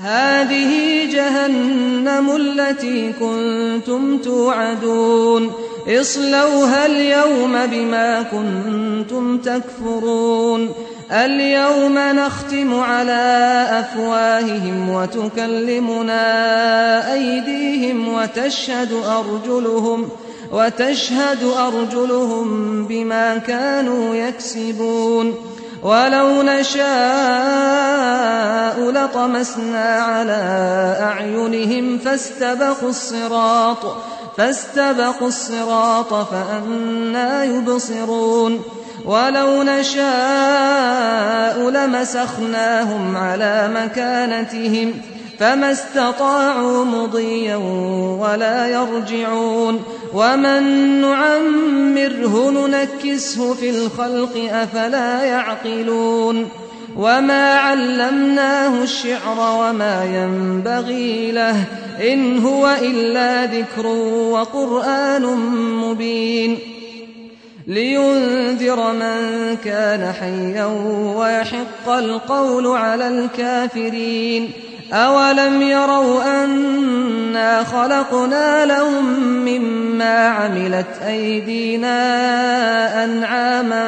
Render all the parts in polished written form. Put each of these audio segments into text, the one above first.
هذه جهنم التي كنتم توعدون اصلوها اليوم بما كنتم تكفرون اليوم نختم على أفواههم وتكلمنا أيديهم وتشهد أرجلهم بما كانوا يكسبون ولو نشاء لطمسنا على أعينهم فاستبقوا الصراط فأنى يبصرون ولو نشاء لمسخناهم على مكانتهم فما استطاعوا مضيا ولا يرجعون ومن نعمره ننكسه في الخلق أفلا يعقلون وما علمناه الشعر وما ينبغي له إن هو إلا ذكر وقرآن مبين لينذر من كان حيا ويحق القول على الكافرين أولم يروا أنا خلقنا لهم مما عملت أيدينا أنعاما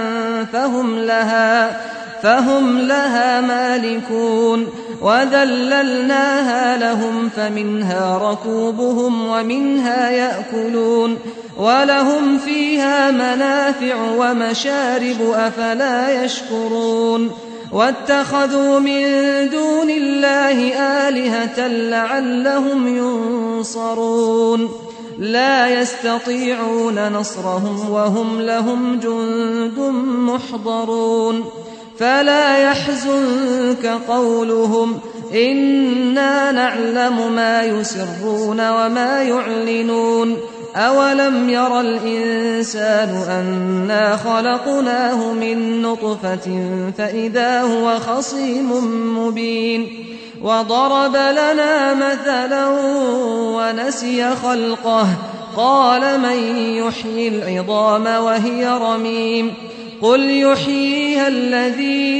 فهم لها مالكون وذللناها لهم فمنها ركوبهم ومنها يأكلون ولهم فيها منافع ومشارب أفلا يشكرون واتخذوا من دون الله آلهة لعلهم ينصرون لا يستطيعون نصرهم وهم لهم جند محضرون فلا يحزنك قولهم إنا نعلم ما يسرون وما يعلنون أولم ير الإنسان أنا خلقناه من نطفة فإذا هو خصيم مبين وضرب لنا مثلا ونسي خلقه قال من يحيي العظام وهي رميم قل يحييها الذي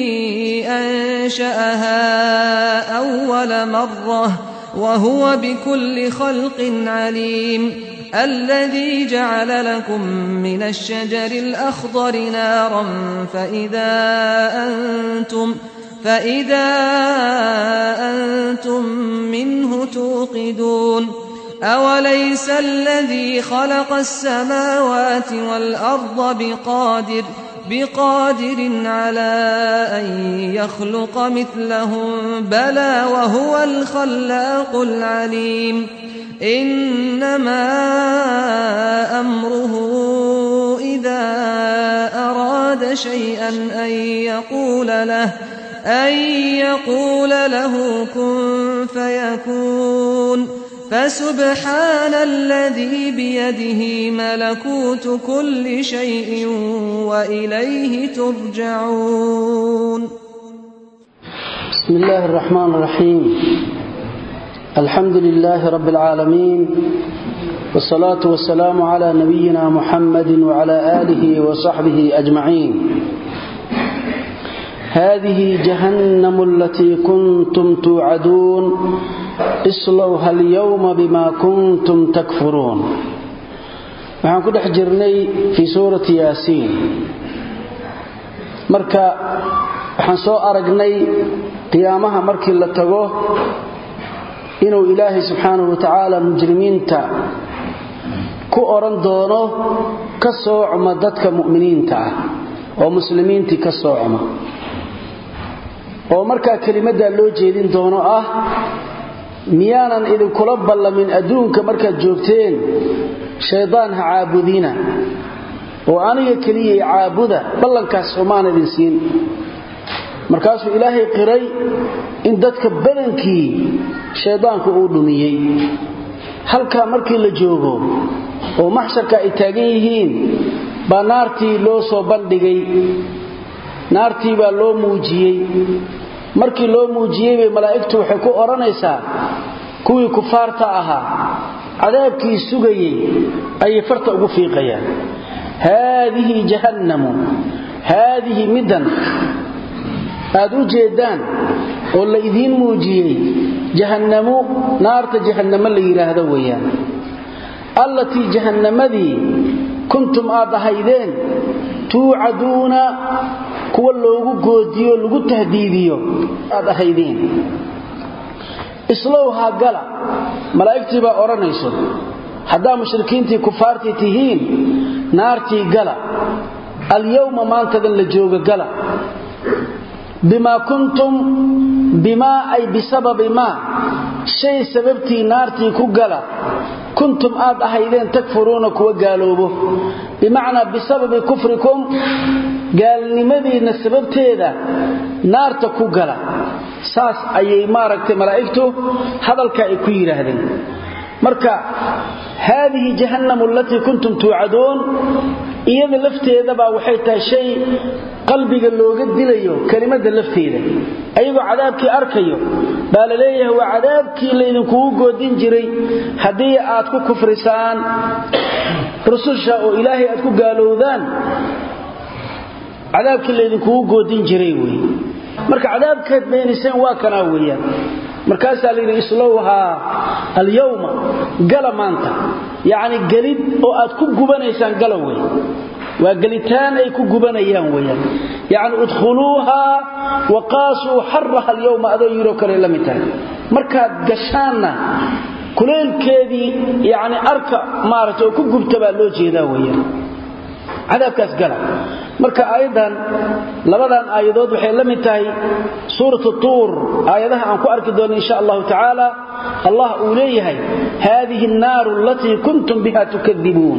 أنشأها أول مرة وهو بكل خلق عليم الذي جعل لكم من الشجر الأخضر نارا فإذا أنتم منه توقدون أوليس الذي خلق السماوات والأرض بقادر على أن يخلق مثلهم بلى وهو الخلاق العليم إنما أمره إذا أراد شيئا أن يقول له كن فيكون فسبحان الذي بيده ملكوت كل شيء وإليه ترجعون بسم الله الرحمن الرحيم الحمد لله رب العالمين والصلاة والسلام على نبينا محمد وعلى آله وصحبه أجمعين هذه جهنم التي كنتم توعدون اصلوها اليوم بما كنتم تكفرون waxaan ku dhex jirnay fi suurati yaasiin marka waxaan soo aragnay qiyaamaha markii la tago inuu ilaahay subxaanahu wa ta'ala mujrimiinta ku oran doono ka soocma dadka mu'miniinta ah oo muslimiintii ka soocma oo marka kelimada loo jeedin doono ah miyaanan idin kula ballamin adduunka markaad joogteen shaydaan ha caabudina oo aniga kaliya caabuda ballankaas xumaan idin siin markaasuu ilaahay qiray in dadka badankii shaydaanku uu dhumiyay halka markii la joogo oo maxsharka ay taagan yihiin baa naartii loo soo bandhigay naartii baa loo muujiyay markii loo muujiyay bay malaa'iktu waxay ku oranaysaa kuwii kufaarta ahaa cadaabkii sugayay ay farta ugu fiiqayaan haadihi jahannamu midan aad u jeedaan oo la idiin muujiyay jahannamu naarta jahannama la yiraahdo weeyaan allati jahannamadii kuntum aadahaydeen tuucaduuna kuwa loogu goodiyo lagu tahdiidiyo aadahaydeen islowha gala malaa'iktii baa oranayso hadaa mushrikiintii kufaartii tihiin naartii gala alyawma maantadan la jooga gala bima kuntum bima ay bisababi ma shay sababtii naartii ku gala kuntum aad ahaydeen takfuruuna kuwa gaaloobo bimaana bisababi kufrikum gaalnimadiina sababteeda naarta ku gala saas ayay maaragtay malaa'iktu hadalka ay ku yiraahdeen marka هذه جهنم التي كنتم توعدون iyada lafteeda baa waxay tahay shay qalbiga looga dilayo kalimada lafteeda ayagoo cadaabkii arkayo baa la leeyahay waa cadaabkii leedinku goodin jiray hadii aad ku kufrisaan rususha oo ilaahay aad ku gaalowdaan cadaabkii leedinku goodin jiray way marka cadaabkeed beeniseen waa kana weeyaan markaas la yiri islowha al-yawma galamaanta yaani galid oo aad ku gubanaysaan galoway waa galitaan ay ku gubanayaan weeyaan yaani udkhuluha wa qasu harraha al-yawma adu yiro kale lamitaan marka gashaana kuleelkeedii yaani arka maarto ku gubtaba loo jeedaa weeyaan cadaabkaas gala marka aayadan labadan aayadood waxay la mid tahay suuratu tuur aayadaha aan ku arki doono insha Allah ta'ala Allah uu leeyahay hadhihi an-nar allati kuntum biha tukadibun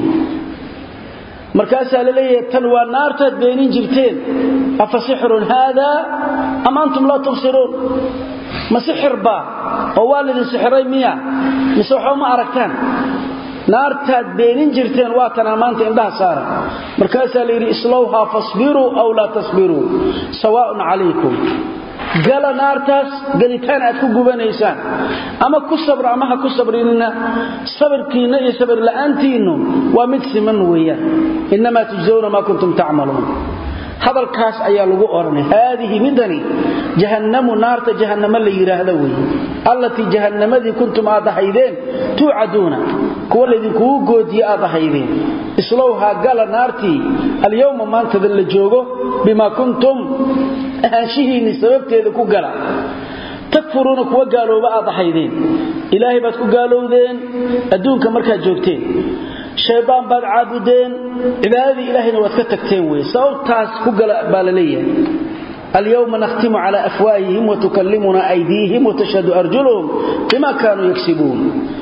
markaas la leeyahay tan waa naartaad beenin jirteen afasihrun hada am antum la tubsirun ma sihr ba oo waalidin sihray miya misoo ma aragtaan naartaad beenin jirteen waa tan maanta indhaha saara markaas la yiri islowha fasbiru aw la tasbiru sawaa'un alaykum gala naartaas galitaan aad ku gubanaysaan ama ku sabr ama ha ku sabrinina sabrkiina iyo sabr la'aantiinu waa mid siman weeyaan inma tujzauna ma kuntum ta'malun hadalkaas ayaa lagu oranay hadhihi midani jahannamu naarta jahannama la yiraahdo way allati jahannamadii kuntum aadahaydeen tuucaduuna kuwa leedinku goodiyo aadahaydeen islowha gala naartii al-yawma maanta la joogo bima kuntum ahashihiin sababteeda ku gala takfuruuna kuwa gaalooba aadahaydeen ilaahay baad ku gaalowdeen adduunka markaa joogteen shaydaan baad caabudeen cibaadadii ilaahayna waad ka tagteen way sababtaas ku gala baalaleeyahay اليوم نختم على أفواههم وتكلمنا أيديهم وتشهد أرجلهم بما كانوا يكسبون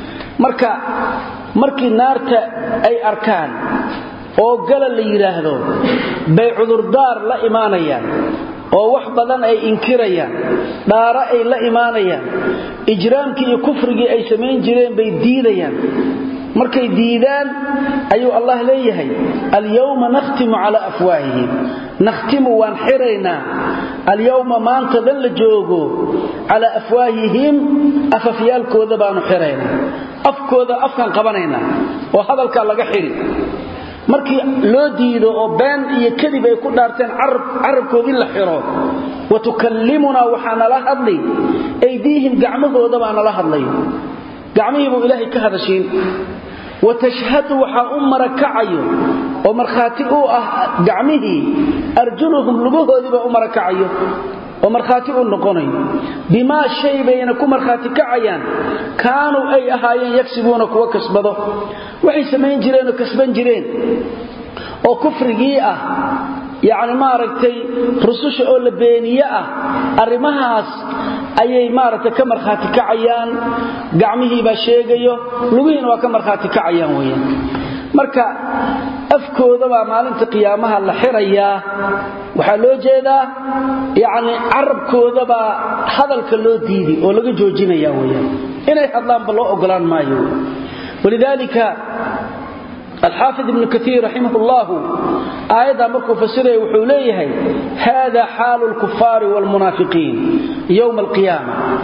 markii naarta ay arkaan oo gal la yiraahdo bay cudurdaar la iimaanayaan oo wax badan ay inkirayaan dhaara ay la iimaanayaan ijraamkii iyo kufrigii ay sameyn jireen bay diidayaan markay diidaan ayuu Allah leeyahay al-yawma nakhtimu ala afwaahihim nakhtimu wan xirayna al-yawma maanta dal joogo ala afwaahihim afafyaalkooda baanu xirayna afkooda afkan qabanayna oo hadalka laga xiri markii loo diido oo been iyo kadib ay ku dhaarteen arabkoodii la xiro wa tukallimuna waxana la hadlay aydiihim gacmahooda baana la hadlay gacmihiibu ilaahay ka hadashin وتشهد وحا أمركعيو ومرخاتئو قعمه أرجلهم لبهو ذبا أمركعيو ومرخاتئو النقوني بما الشيء بينكم مرخاتكعيان كانوا أي أهايين يكسبونك وكسبضو وحي سمين جرين وكسبان جرين وكفر جيئة يعني ما ركتي رسوش أول بينية أرمهاس ayay maarata ka marxaati kacayaan gacmihii ba sheegayo lugihiina waa ka marxaati kacayaan weeyaan marka afkooda waa maalinta qiyaamaha la xirayaa waxa loo jeedaa yaani arabkooda ba hadalka loo diidi oo laga joojinaya weeyaan inay hadlaan ba loo ogolaan maayo walidaalika الحافظ ابن كثير رحمه الله آية مركو فسره وحوليه هذا حال الكفار والمنافقين يوم القيامة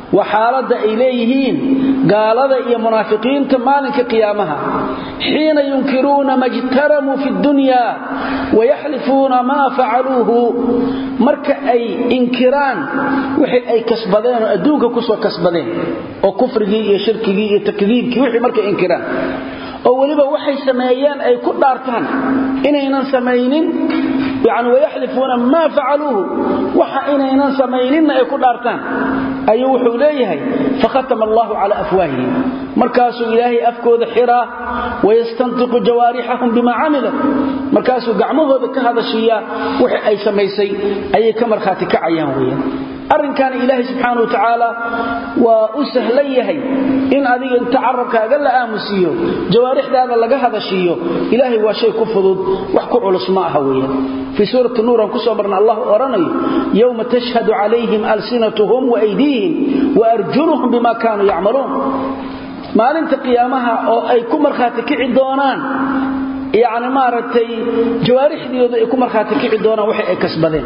وحالة إليهين قال هذا يا منافقين تمالك قيامها حين ينكرون ما اجترموا في الدنيا ويحلفون ما فعلوه مرك أي إنكران وحي أي كسبدين أدوك كسوة كسبدين وكفره يشركه يتكذيبك وحي مرك إنكران أوليبا وحي سمايان أي كل أركان إننا سماينين يعني ويحلفون ما فعلوه وحإننا سماينين أي كل أركان أي وحي إليه فختم الله على أفواههم مركاسوا إلهي أفكوا ذحرا ويستنطق جوارحهم بما عملوا مركاسوا قعموه بكهذا الشيء وحي أي سميسي أي كمرخاتك عيانويا أرن كان إلهي سبحانه وتعالى وأسهليه إن أذي تعرفك أقل آمسيه جوارح هذا لقى هذا الشيء إلهي وشيء كفض وحكوا على اسماء هوية في سورة النور كسبرنا الله أرني يوم تشهد عليهم ألسنتهم وأيديهم وأرجلهم بما كانوا يعملون ما لنت قيامها أو أي كمر خاتك عدونان يعني ما رتي جوارح دي كمر خاتك عدونان وحي كسبدين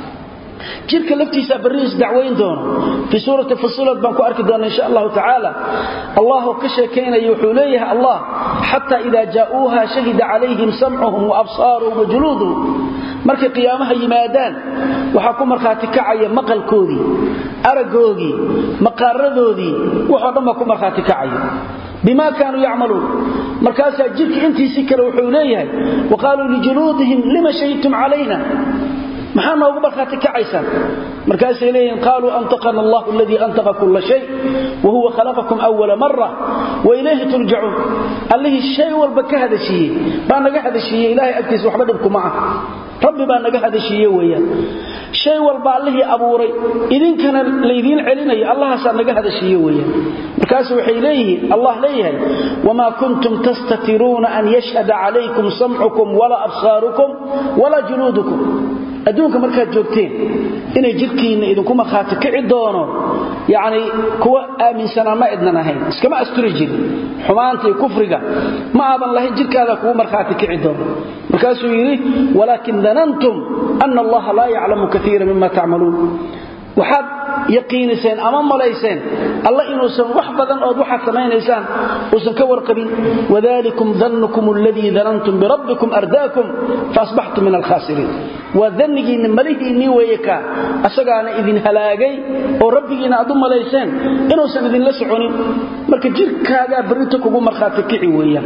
جيرك لفتيسا بريس دعوين دون في سورة فصلت بانكو أركي دون إن شاء الله تعالى الله كشكين يحوليها الله حتى إذا جاءوها شهد عليهم سمعهم وأبصارهم وجلودهم مركي قيامها يمادان وحكو مرخاتك عيا مقل كودي أرقودي مقاردودي وحضمكو مرخاتك عيا بما كانوا يعملون مركاسا جيرك انتي سكر وحوليها وقالوا لجلودهم لما شهدتم علينا محانا وقبل خاتك عيسى مركز إليهم قالوا أنطقنا الله الذي أنطق كل شيء وهو خلقكم أول مرة وإليه ترجعون قال له الشيء والبكى هذا الشيء بأنك هذا الشيء إلهي أكتس وحبدكم معه ربي بأنك هذا الشيء وياه شيء والبع له أبوري إذن كان ليذين علينا الله سأنك هذا الشيء وياه مركز إليه الله ليه وما كنتم تستترون أن يشهد عليكم سمعكم ولا أبصاركم ولا جلودكم أدونك مركات جوجتين إني جدكين إذن كما خاتك عدونه يعني كوا آمن سنة ما إذننا نهين كما أسترجل حمانتي كفرقة ما أبن الله جدك هذا كوا مرخاتك عدونه مركاسو يريه ولكن ظننتم أن الله لا يعلم كثيرا مما تعملون وحد يقينسين أمام ملايسين الله إنه سن وحبدا أو وحد سمينيسان وسن كورقبين وذلكم ظنكم الذي ظننتم بربكم أرداكم فأصبحتم من الخاسرين وذنقي إن مليه إني ويكا أساقانا إذن هلاقي وربي إن أضم ملايسين إنه سن إذن لسعوني مركا جيرك هذا بريتك وقوم مرخاتك ويا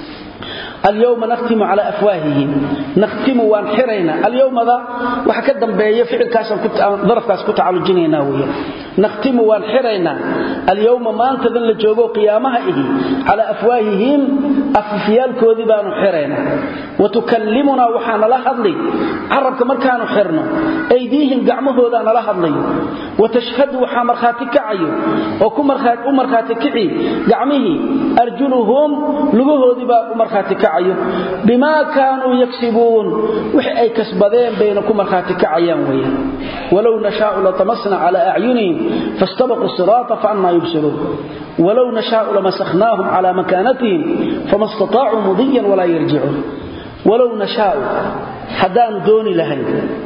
اليوم نختم على أفواههم نختم وانحرينا اليوم ذا وحكدن بيه فعل كاسم كنت ظرف كاس كنت على الجنينا ويا نختم وانحرينا اليوم ما أنت ذل جوجو قيامها على أفواههم أففيال كوذبان حرينا وتكلمنا وحان لحظلي عربك مركان حرنا أيديهم قعمه ذان لحظلي وتشهد وحامر خاتك عيو وكمر خاتك عي قعمه أرجلهم لقوه ذبا أمر خاتك عيو بما كانوا يكسبون وحي أي كسبذين بينكم مرخاتك عيان ويا ولو نشاء لطمسنا على أعينهم فاستبقوا الصراط فعنا يبصرون ولو نشاء لمسخناهم على مكانتهم فما استطاعوا مضيا ولا يرجعون ولو نشاء حدان دوني لهين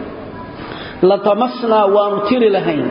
لطمسنا ونطير لهين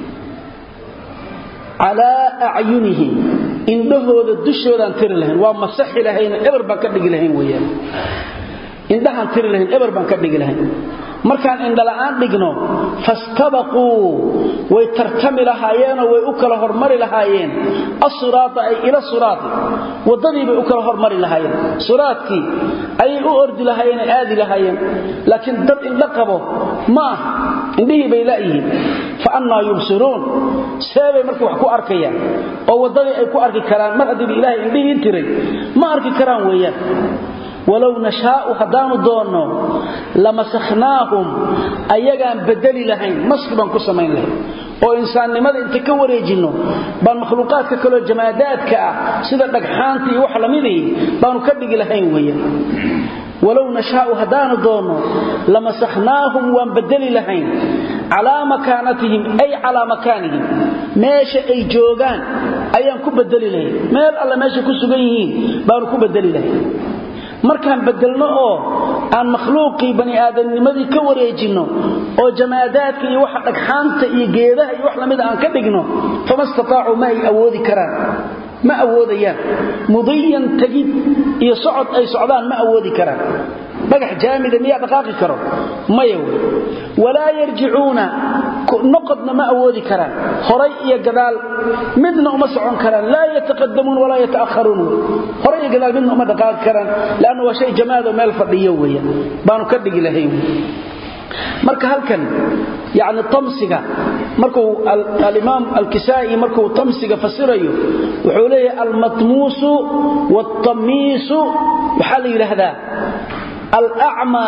على أعينهم indhahooda dushoodan tiri lahayn waa masaxi lahayn eber baan ka dhigi lahayn weeyaan indhahan tiri lahayn eber baan ka dhigi lahayn markaan indha la'aan dhigno fastabaqu way tartami lahaayeen way u kala hormari lahaayeen as-siraata ay ila siraati wadadii bay u kala hormari lahaayeen siraadkii ay u ordi lahaayeen aadi lahaayeen laakiin dad indha qabo ma indhihii bay laayihiin fa anna yubsiruun sabay markuu wax ku arkayaan oo wadadii ay ku arki karaan mar hadii ilaahay indhihii tiray ma arki karaan weeyaan ولو نشاء هدان دونو لمسخناهم ايغان بدلي لهين مسخبان كسمين لهين oo insaannimada inta ka wareejino baan makhluuqaadka kale jamaadaadka sida dhagxaanta iyo wax lamidii baan ka dhigi lahayn weeyaan ولو نشاء هدان دونو لمسخناهم وان بدلي لهين على مكانتهم اي على مكانهم ماشي اي جوغان ayaan ku bedeli lahayn meel alla meesha ku sugan yihiin baan ku bedeli lahayn markaan bedelno oo aan makhluuqi bani aadamnimadii ka wareejino oo jamaadaadka iyo waxa dhagxaanta iyo geedaha iyo wax lamid aan ka dhigno famastataacu ma ay awoodi karaan ma awoodayaan mudiyan tagid iyo socod ay socdaan ma awoodi karaan dhagax jaamida miya dhaqaaqi karo mayo wala yarji'una noqodna ma awoodi karaan horay iyo gadaal midna uma socon karaan la yataqaddamun wala yataakharun horay iyo gadaal midna uma dhaqaaqi karaan laana waa shay jamaado meel fadhiyo weeyaan baanu ka dhigi lahayn marka halkan yaani tamsiga markuu al-imam al-Kisaa'i markuu tamsiga fasirayo wuxuu leeyahay al-matmusu wat-tamisu waxa la yiraahdaa الأعمى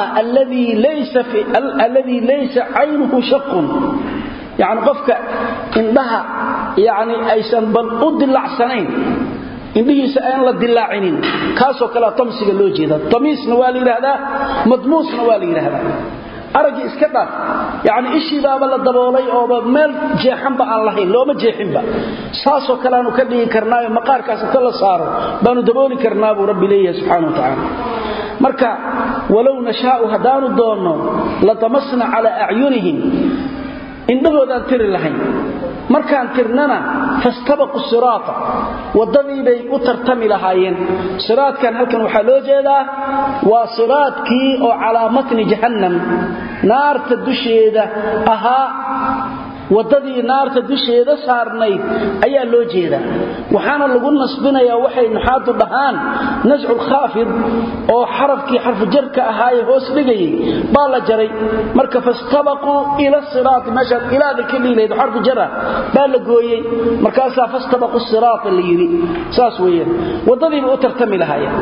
الذي ليس عينه شق يعني قفك عندها يعني أيسان بنقود اللعسنين إنه سأين للدلاعين كاسو كلا تمسك اللوجيدة تميس نوالي لهذا مضموس نوالي لهذا أرجع إسكتر يعني إشي بابا للدبولي أو بميل جيحن بقى اللهين لو ما جيحن بقى ساسو كلا نكدي كرناوي مقار كاسو كلا صاروا بانو دبولي كرناوي ربي ليه سبحانه وتعالى marka walaw nashaa'u hadaanu doono la tamasna ala a'yunihim indhooda tiri lahayn markaan tirnana fastabaqu sirata wadadii bay u tartami lahaayeen siraadkan halkan waxa loo jeedaa waa siraadkii oo calaamatni jahannam naarta dusheeda ahaa wadadii naarta dusheeda saarnayd ayaa loo jeedaa waxaana lagu nasbinayaa waxay naxaadu dhahaan nas'ul khaafid oo xarafkii xarfu jarka ahaa hoos dhigay baa la jaray marka fastabaqu ila siraat masha ila dhikriileed xarfu jara baa la gooyay markaas fastabaqu siraat la yiri saas weeyaan wadadii u tartami lahaayeen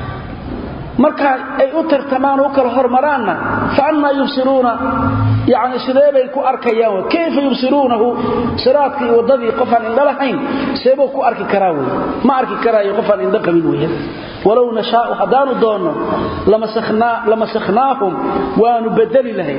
marka ay u tartamaan oo kala hormaraana faanna yubsiruna yaani sideebay ku arkayaan kayfa yubsirunahu siraadki wadadii qofan indalahayn seebo ku arki karaa way ma arki karaayo qofan inda qabin way walaw nashaa'u hadanu doono lamasakhnaahum wa nubadali lahay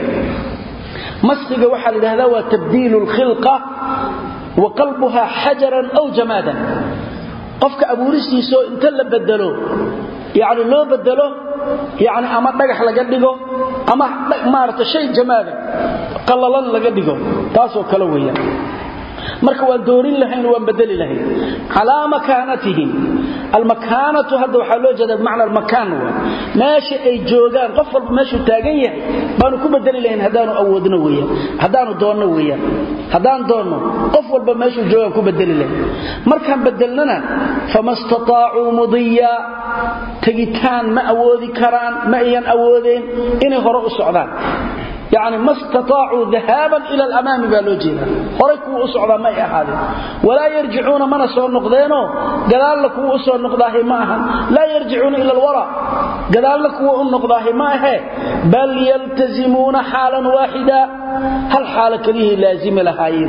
masxiga waxa la yiraahdaa waa tabdiilul khilqa wa qalbuha hajaran aw jamadan qofka abuuristiiso inta la bedelo يعني لو بدله يعني أما دغخ laga dhigo ama maarta shay jamaada qallalan laga dhigo taasoo kala weeyaan marka waan doorin lahayn waan bedeli lahayn ala makaanatihim almakaanatu hada waxa loo jeedaa macna almakaan meesha ay joogan qof walba meesha taagan yahay baan ku bedeli lahayn hadaanu awoodna weeyaan hadaanu doonno weeyaan hadaan doonno qof walba meesha joogan ku bedeli lahayn markaan bedelnana famastata'u mudiya tagitaan ma awoodi karaan ma ayan awoodeen inay hore u socdaan يعني ما استطاعوا ذهابا إلى الأمام بالوجهنا هركوا أسعدا ما يحادث ولا يرجعون من سوى النقدينه قال لكم أسوى النقضاه معها لا يرجعون إلى الوراء قال لكم النقضاه معها بل يلتزمون حالا واحدا هل حالة كليه لازم لهاين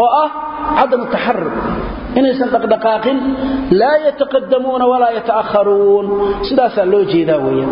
عدم التحرك إن يسنطق دقاق لا يتقدمون ولا يتأخرون سداسا لوجه ذاوية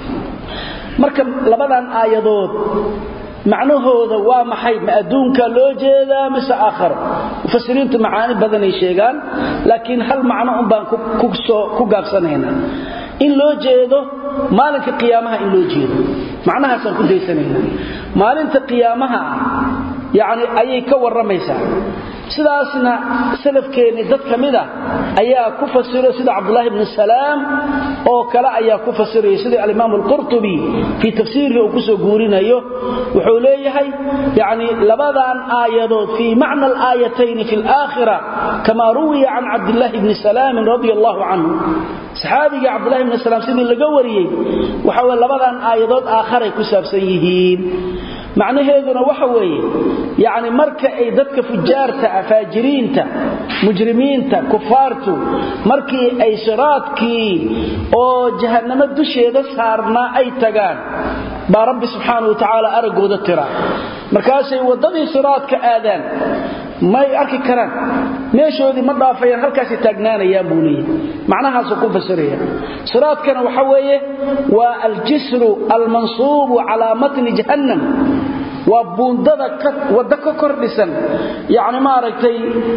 marka labadan aayadood macnahooda waa maxay ma adduunka loo jeedaa mise aakhir mufassiriintu macaani badan ay sheegaan laakiin hal macno un baan ku gaabsanaynaa in loo jeedo maalinka qiyaamaha in loo jeedo macnahaas aan ku deysanaynaa maalinta qiyaamaha yaani ayay ka waramaysaa sidaasna salafkeeni dad kamida ayaa ku fasiray sida Abdullah ibn Salam oo kala ayaa ku fasiray sida al-Imam al-Qurtubi fi tafsiirka uu ku soo guurinayo wuxuu leeyahay yaani labadan aayadood fi macna al-aayatayn fi al-aakhirah kama ruwiya an Abdullah ibn Salam radiyallahu anhu saxaabiga Abdullah ibn Salam sidii laga wariyay waxa labadan aayadood aakhiray ku saabsan yihiin macnaheeduna waxa weeye yaani marka ay dadka fujaarta afaajiriinta mujrimiinta kufaartu markii ay siraadkii oo jahannama dusheeda saarna ay tagaan ba rabbi subhanahu wa ta'ala aragooda tira markaasay wadadii siraadka aadaan may arki karaan meeshoodii ma dhaafayaan halkaas taagnaanayaan buuliye macnahaas ku fasiraya siraadkana waxa weeye waa al-jisru al-mansub ala matn jahannam wa buundada wada ka kordhisan yaani ma aragtay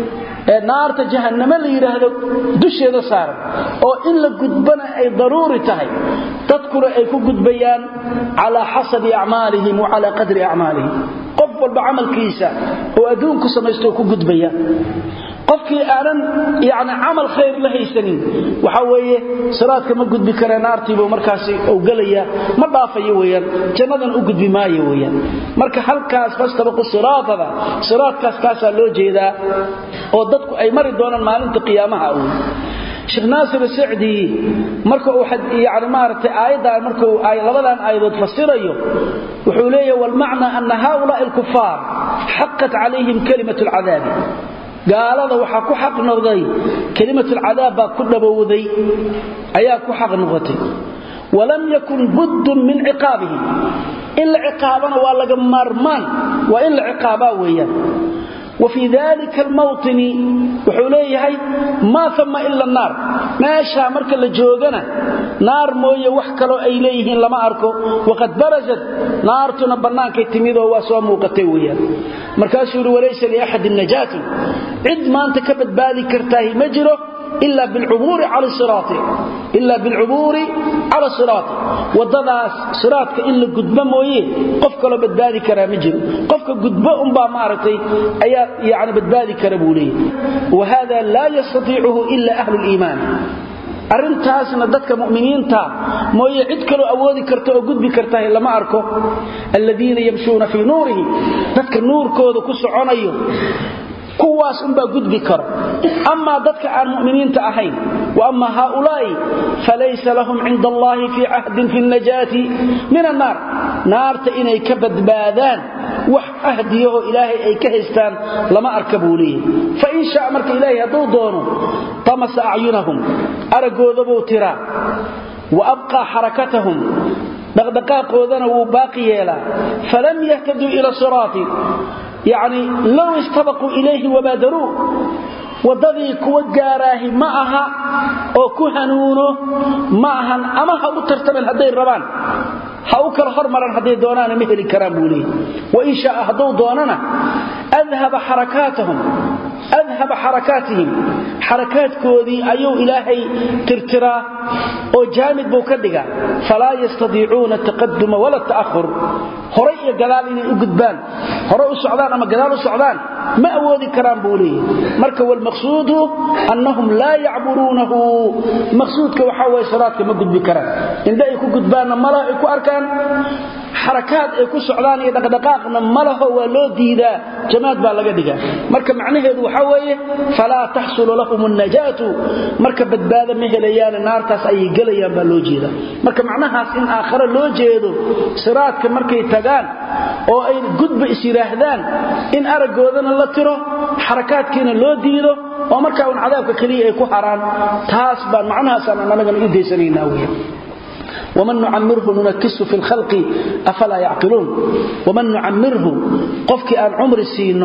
naarta jahannama la yiraahdo dusheeda saaran oo in la gudbana ay daruuri tahay dadkuna ay ku gudbayaan ala hasabi a'malihim wa ala qadri a'malihim walba amalkiisa oo adduunku samaysto ku gudbaya qofkii aanan yaani amal khayr la haysanin waxa weeye salaadka ma gudbi kara naartiibo markaasi oo galaya ma dhaafayo weeyaan jannadan u gudbi maayo weeyaan marka halkaas fastabaqu siraadkaas kaasa loo jeedaa oo dadku ay mari doonaan maalinta qiyaamaha Sheikh Nasir Saadi marka uu yaani maartay aayada marka uu labadan aayadood fasirayo wuxuu leeyahay wal macna anna haula al kuffar haqqat alayhim kalimatu al adab gaalada waxa ku xaq noqday kalimatu al adab ku dhabowday ayaa ku xaq noqotay walam yakun budd min iqabihi illa iqabana waa laga marmaan wa illa iqaba weeyaan وفي ذلك الموطن وحوليه ما ثم إلا النار ماشا مركا لجوغنا نار موية وحكالو أيليهن لما أركو وقد برزت نار تنبنان كي تميدو واسوا موقتويا مركاسور وليس لأحد النجاة عد ما أنت كبت بالي كرتاهي مجره إلا بالعبور على الصراط ودداس صراطك إلا قدبه مويه قفك لو بدبادي كرا مجر قفك قدبه أنبا مارتي أيا يعني بدبادي كربولي وهذا لا يستطيعه إلا أهل الإيمان arintaasna dadka muuminiinta mooyee cid kale awoodi karto oo gudbi karta lama arko alladina yamshuna fi nuurihi dadka nuurkooda ku soconayo kuwaas unba gudbi karo amma dadka aan muuminiinta ahayn wa amma haulai falaysa lahum inda allahi fi ahdin fi najati min an-nar naarta inay ka badbaadaan wax ahdiyo ilaahay ay ka haystaan lama arkabuuli fa in shaa marka ilaahay haduu doono tamasa a'yunahum aragooda buu tira wa abqa harakatahum daqdaqaaqoodana wuu baaqi yeela falam yahtadu ila sirati يعني لو استبقوا إليه وبادروا وضذي كوة جاراه معها أو كهنونه معها أما هاو ترتمل هدي الربان هاو كالخر مران هدي دونانا مثل الكرام بوليه وإن شاء هدو دونانا أذهب حركاتهم حركات كودي أيو إلهي ترترى أو جامد بوكدقا فلا يستطيعون التقدم ولا التأخر هرأي قلال إني أقدبان هرأي السعودان أما قلال السعودان ما أودي كرام بوليه مركب والمقصود أنهم لا يعبرونه مقصود كوحاوة صلاتك ما قد بكرام إن دا يكو قدبان ملا يكو أركان حركات يكو سعودان يدقدقاقنا ملا هو لو ديدا جماد بالغدقا مركب معنيه ذو حاوية فلا تحصل لهم النجاة مركب بدبادا مهليان النار تاس أي قليان بالوجيدا مركب معناها سن آخر اللوجيدو صلاتك مركب يتقان oo ay gudba isiraahdaan in aragoodana la tiro xarakaadkiina loo diido oo marka uu cadaabka kaliya ay ku haraan taas baa macnahaasana anaga u deesanayna weey ومن نعمره ننكسه في الخلق أفلا يعقلون ومن نعمره قفك أن عمر السينه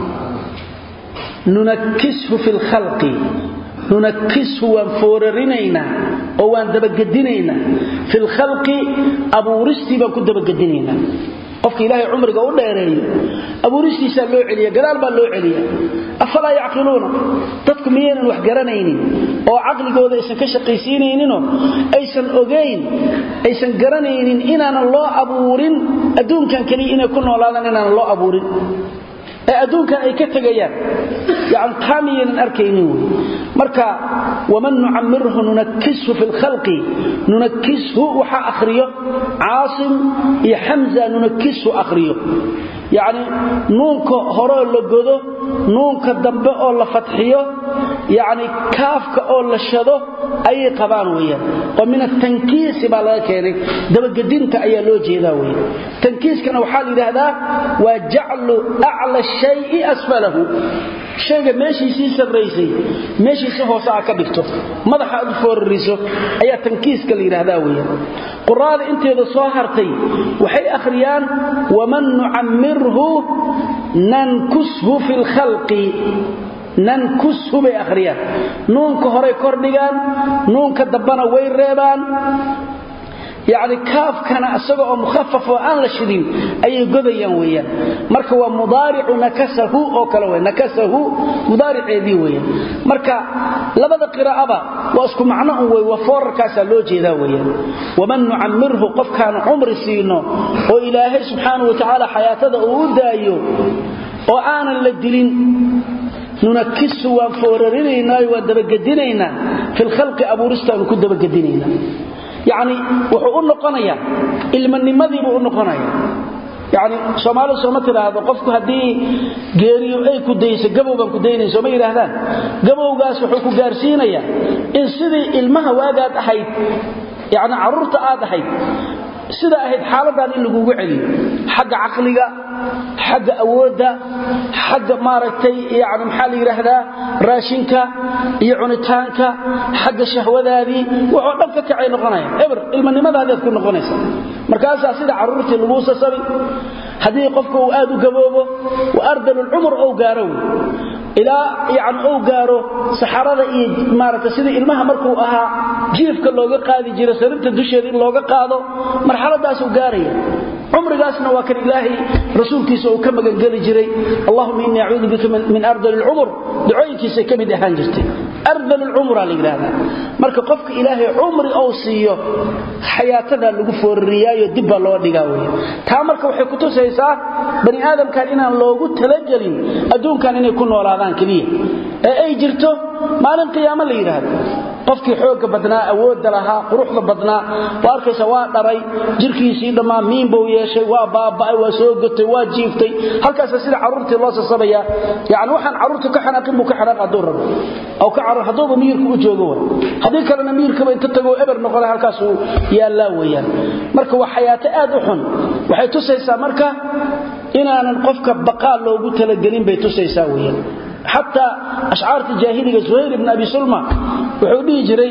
ننكسه في الخلق ننكسه وانفوررينينا أو وان في الخلق أبو رستي بان كنت دبقدينينا قفك إلهي عمرك أقول له أبو رشدي سأل له عليا قلال بان له عليا أفلا يعقلون تدكم ميانا وحقرانين أو عقل قوضا إيسان كشقيسينين أيسان أغين أيسان قرانين إنان الله أبورين أدون كان كلي إنا كنا ولادا إنان الله أبورين أدون كان أي كتغيان يعني تاميا أركينون مركا ومن نعمره ننكسه في الخلق ننكسه وحا أخريه عاصم يا حمزة ننكسه أخريه يعني نونك هراء اللقوده نونك الدنباء أولا فتحيه يعني كافك أولا شده أي قبان ويا ومن التنكيس بالاكيني دبقدينك أي لوجه ذاوي تنكيس كان وحال هذا وجعل أعلى الشيء أسفله شيء ماشي سيس الرئيسي ماشي سهو ساعة كبكته ماذا أدفور الرئيسه أي تنكيس كالي هذا ويا قرآن انت إذا صاهرتي وحي أخريان ومن نعمره ننكسه في الخلق ننكسه بأخريان نونك هري كوردقان نونك دبانا ويريبان يعني كاف كان أسقع مخفف وأن لشدين أي قضيا ويا مركا ومضارع نكسه أو كلوه نكسه مضارع يدي ويا مركا لبدا قراءة واسكو معناه وفور كاسا لوجي ذا ويا ومن نعمره قف كان عمر سينه وإلهي سبحانه وتعالى حياته ودايو وآنا للدلين ننكس وفوررينا ودبقدينينا في الخلق أبو رستا ونكون دبقدينينا يعني وحقول نقنيا المنمذي بقول نقنيا يعني سومالي سومتر هذا قفك هدي غيريو اي كديس غبوغا كدينين سوما يراهدان غبوغاس وحو ku gaarsiinaya in sidii ilmaha waagaad ahayd يعني عرورta aad ahayd sida ahayd xaaladan in lagu celiyo xagga aqliga xagga awooda xagga maaragtay yani maxaa la yiraahdaa raashinka iyo cunitaanka xagga shahwadaadii wuxuu dhan ka kacay noqonaya eber ilmanimadaada ku noqonaysa markaas sida caruurtii lagu sasabi hadii qofku uu aad u gaboobo wa ardal umr oo gaaro ila yani oo gaaro saxarada iyo maaragtay sida ilmaha markuu ahaa jiifka looga qaadi jiray sarinta dusheeda in looga qaado marxaladaas uu gaaraya umrigaasna waa kan ilaahi rasuulkiisa uu ka magan gali jiray Allahumma inni a'uudu bika min ardal al-umr ducooyinkiisa kamid ahaan jirtay ardal al-umr al-ilaha marka qofka ilaahi umri oo siiyo xayaatada lagu foorriyaayo dib loo dhigaa weey taa marka waxay ku tusaysaa bani aadamkan inaan loogu talagalin adduunkan inay ku noolaadaan kaliya ee ay jirto maalin qiyaamo la yiraahdo qofkii xooga badnaa awood lahaa quruxda badnaa waarkaysa waa dharay jirkiisii dhamaa miinbow yeeshay waa baabay waa soo gotay waa jiiftay halkaas sida caruurtii loo sasabaya yaani waxaan caruurtu ka xanaaqin buu ka xanaaq adoor rabo oo ka caruur haduu miirku u joogo hadii kalena miirkaba inta tago eber noqdo halkaas uu yaala weeyaan marka waa xayaato aad u xun waxay tusaysaa marka inaanan qofka baqaal loogu talagalin bay tusaysaa weeyaan حتى أشعارت الجاهلية زهير بن أبي سلمى وحولي جري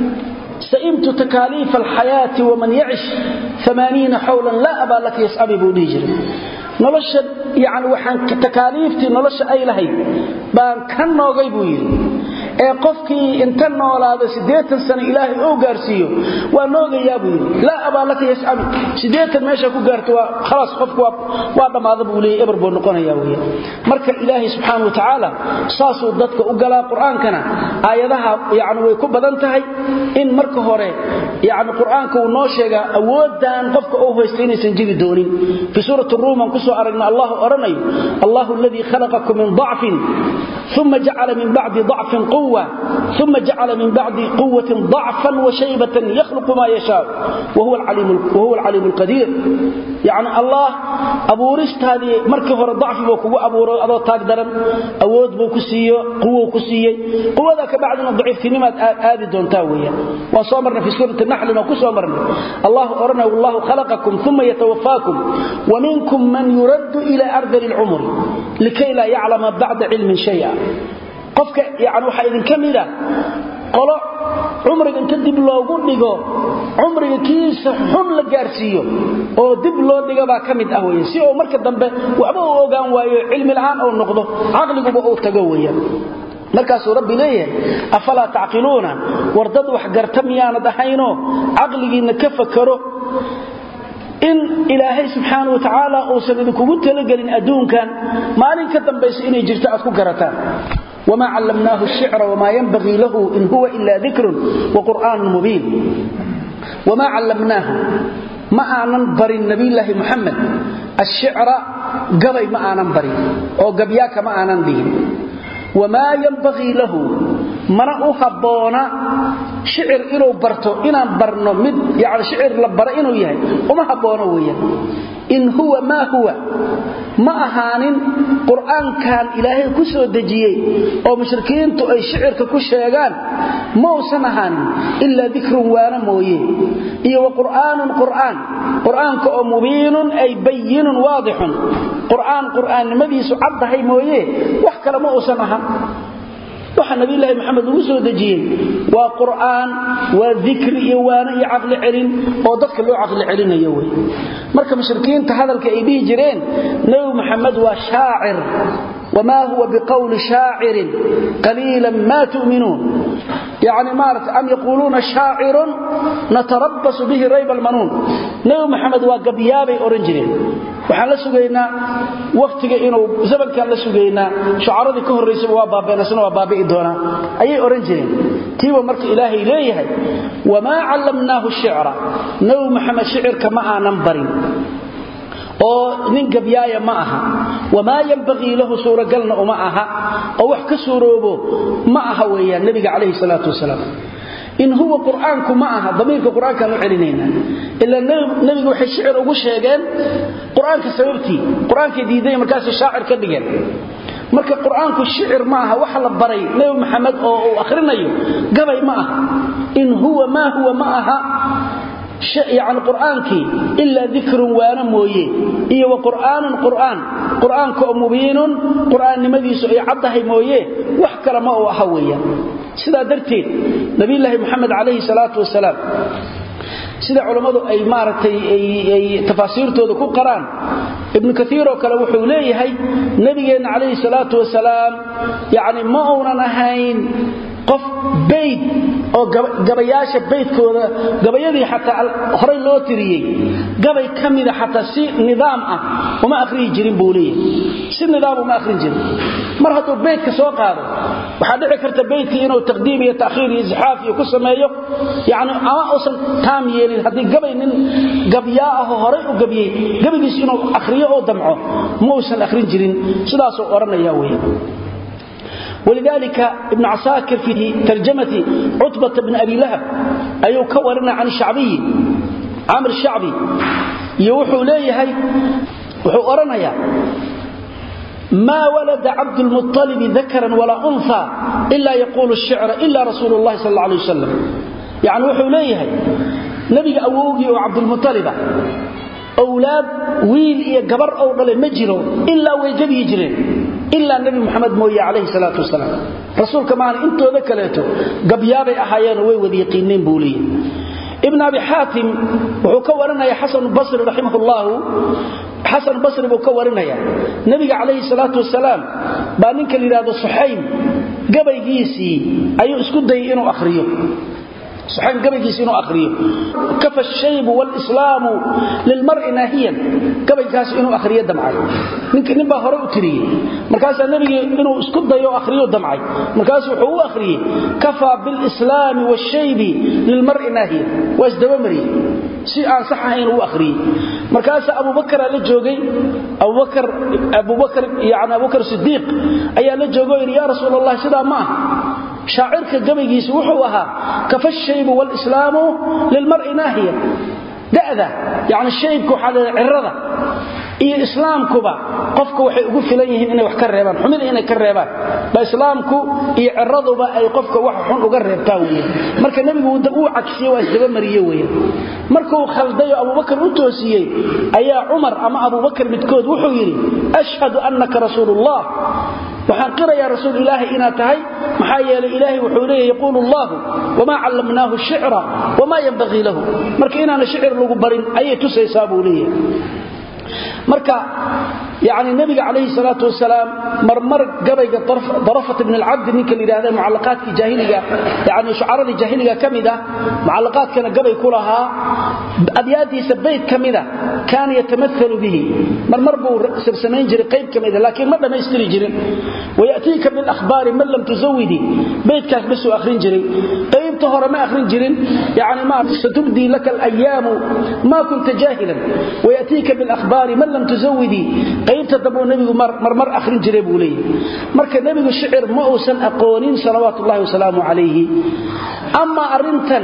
سئمت تكاليف الحياة ومن يعش 80 حولا لا أبا لك يسأبي بولي جري نلش يعني وحن تكاليفتي نلش أي لهي بان كان نوغي بويل ee qofkii inta noolaado 80 sano ilaahay oo gaarsiiyo waa noogayaabuu la abaalaka yas'ab 80 meesha ku gaarto waa خلاص qofku waa dhamaada buu leeyahay eber buu noqonayaa weeye marka ilaahay subhanahu wa ta'ala saasoo dadka u galaa quraankana aayadaha yaani way ku badan tahay in marka hore yaani quraanka uu noo sheega awoodan qofka oo hoosteenaysan jiri doonin fi suuratu ar-rum ku soo aragna Allah oranayo Allahu alladhi khalaqakum min dha'fin thumma ja'ala min ba'di dha'fin قوة ثم جعل من بعد قوة ضعفا وشيبة يخلق ما يشاء وهو العليم القدير يعني الله أبو رشت هذه مركب الضعف وكو أبو تقدرا أود بوكسية قوة كسية قوة ذاك بعدنا الضعيف في نمات آذي دون تاوية وصامرنا في سورة النحل وكسو أمرنا الله أرنا والله خلقكم ثم يتوفاكم ومنكم من يرد إلى أرذل العمر لكي لا يعلم بعد علم شيئا qofka yaani waxa idin kamida qolo umriga inta dib loogu dhigo umriga kiisa xun la gaarsiiyo oo dib loo dhiga ba kamid ah weeye si oo marka dambe waxba uu ogaan waayo cilmi la'aan oo noqdo aqligu uu tago weeye markaas rabbi leeyahay afala taqiluna wardad wax gartamiyana dahayno aqligiina ka fakaro in ilaahay subhanahu wa ta'ala oo sabida kugu talagalin adduunkan maalin ka dambaysa inay jirto aad ku garataan وما علمناه الشعر وما ينبغي له إن هو إلا ذكر وقرآن مبين وما علمناه ما أنبر النبي الله محمد الشعر قبي ما أنبر أو قبياك ما أنبه وما ينبغي له مرأو حبونا شعر إنه برتو إنه برنو مد يعني شعر لبر إنه يهي وما حبونا وياه إن هو ما هو ما أهانين قرآن كان إلهي كسو دجيي أو مشركين تو أي شعرك كشيغان موسى أهانين إلا ذكر وانا مويه إيه قرآن كأو مبين أي بين واضح قرآن مبيس عبده مويه وحكى لموسى أهان waxa nabi ilaahay maxamed uu soo dajiyay waa quraan waa dhikr iyo waana aqli celin oo dadka loo aqli celinayo way marka mushrikiinta hadalka ay dhigi jireen nabi maxamed waa shaacir wama huwa biqawli shaa'irin qalilan ma tu'minun يعني مارت أم يقولون شاعر نتربص به ريب المنون نبي محمد وقبيابي أورنجرين waxaan la sugaynaa waqtiga inuu zamankan la sugaynaa shucaradii ka horeysay waa baabeynasana waa baabi'i doona ayay oran jireen tiiba marka ilaahay leeyahay wama allamnaahu shi'ra naw muhammad shi'irka ma aanan barin oo nin gabiyaaya ma aha wama yanbaghi lahu suuragalna uma aha oo wax ka suuroobo ma aha weeyaan nabiga kaleey salaatu wasalaam in huwa quraanku ma aha damiirka quraanka aanu celinayna illa nabiga waxay shicir ugu sheegeen quraanka sababtii quraanka diiday markaas shaacir ka dhigeen marka quraanku shicir ma aha waxa la baray nabi maxamed oo uu akhrinayo gabay ma aha in huwa ma aha يعني قرآنكي إلا ذكر وانا مويه إيه وقرآن قرآن كأمبين قرآن نمديس إيه عبده مويه وحكر ما هو أحويا سيدا درتين نبي الله محمد عليه الصلاة والسلام سيدا علماء أي مارتي أي تفاسير تودكو قرآن ابن كثير وكلا وحوليه هاي نبينا عليه الصلاة والسلام يعني ما أونا نهين qof beed oo gabayaasha beedkooda gabayadii xataa horay loo tiriyay gabay kamida xataa si nidaam ah uma akhriyi jirin buuliye si nidaam uma akhrin jirin mar hadduu beedka soo qaado waxa dhici karta beedkii inuu taqdiim iyo taakhiir iyo izhaaf iyo ku sameeyo yaani ama uusan taam yeelin hadii gabay nin gabiyaa ah horay u gabiyay gabaygiis inuu akhriyo oo damco ma uusan akhrin jirin sidaas oo oranaya weeyaan ولذلك ابن عساكر في ترجمة عتبة بن أبي لهب أيو كورنا عن الشعبي عامر الشعبي يوحو ليه وحو أرنا يا ما ولد عبد المطلب ذكرا ولا أنثى إلا يقول الشعر إلا رسول الله صلى الله عليه وسلم يعني وحو ليه نبي أووغي وعبد المطلب أولاد ويل إيا قبر أولا مجروا إلا ويجب يجرين إلا النبي محمد موية عليه الصلاة والسلام رسول كمان انتو ذكرته قبيابي أحيان ويوذي يقينين بولي ابن أبي حاتم وكورنا يا حسن البصري رحمه الله حسن البصري وكورنا يا نبي عليه الصلاة والسلام بانك لهذا الصحيم قبي جيسي أيو اسكد ديئنو أخريه صحيح قبيجيس إنه أخريه كفى الشيب والإسلام للمرء ناهيا قبيجيس إنه أخريه دمعي ممكن نبقى هرأو تريه مركز النبي إنه اسكد يو أخريه دمعي مركز هو أخريه كفى بالإسلام والشيب للمرء ناهيا وازدوامري سيئان صحة إنه أخريه مركز أبو بكر للجوغي أبو بكر يعني أبو بكر الصديق أي للجوغي يا رسول الله سيدا ما شاعرك قبيجيس وحوها كفى الشيب والإسلام للمرء ناهية دأذا يعني الشيب كحال العرضة إيه إسلامكبا قفك وحي أقول في ليهن إنه وحكر ريبان حمد إنه كريبان بإسلامكو يعرضوا بقى أي قفك وححون أقرب تاوية مركا النبي ودقوا عكسية وإسدبان مريوية مركا خلدي أبو بكر وتوسيي أي عمر أما أبو بكر بتكود وحويري أشهد أنك رسول الله وحنقر يا رسول الله إنا تهي محايا لإلهي وحوليه يقول الله وما علمناه الشعر وما ينبغي له مركا إنا شعر لقبرين أي تسي سابوا ليه مركا يعني النبي عليه الصلاة والسلام مرمر قبيق ضرفة ابن العبد منك اللي هذا معلقات جاهلية يعني شعار جاهلية كمدة معلقات كان قبيق كلها أبيادي سبيت كمدة كان يتمثل به مرمر بو سبسمين جري قيب كمدة لكن مرة ما يستري جري ويأتيك من الأخبار من لم تزودي بيت كاك بسو آخرين جري قيب طهر ما آخرين جري يعني ما ستبدي لك الأيام ما كنت جاهلا ويأتيك بالأخبار من لم تزودي قيبت دبو النبي مرمر آخرين جري بولي مركا النبي الشعر مؤوسا أقونين صلوات الله وسلامه عليه أما أرنتا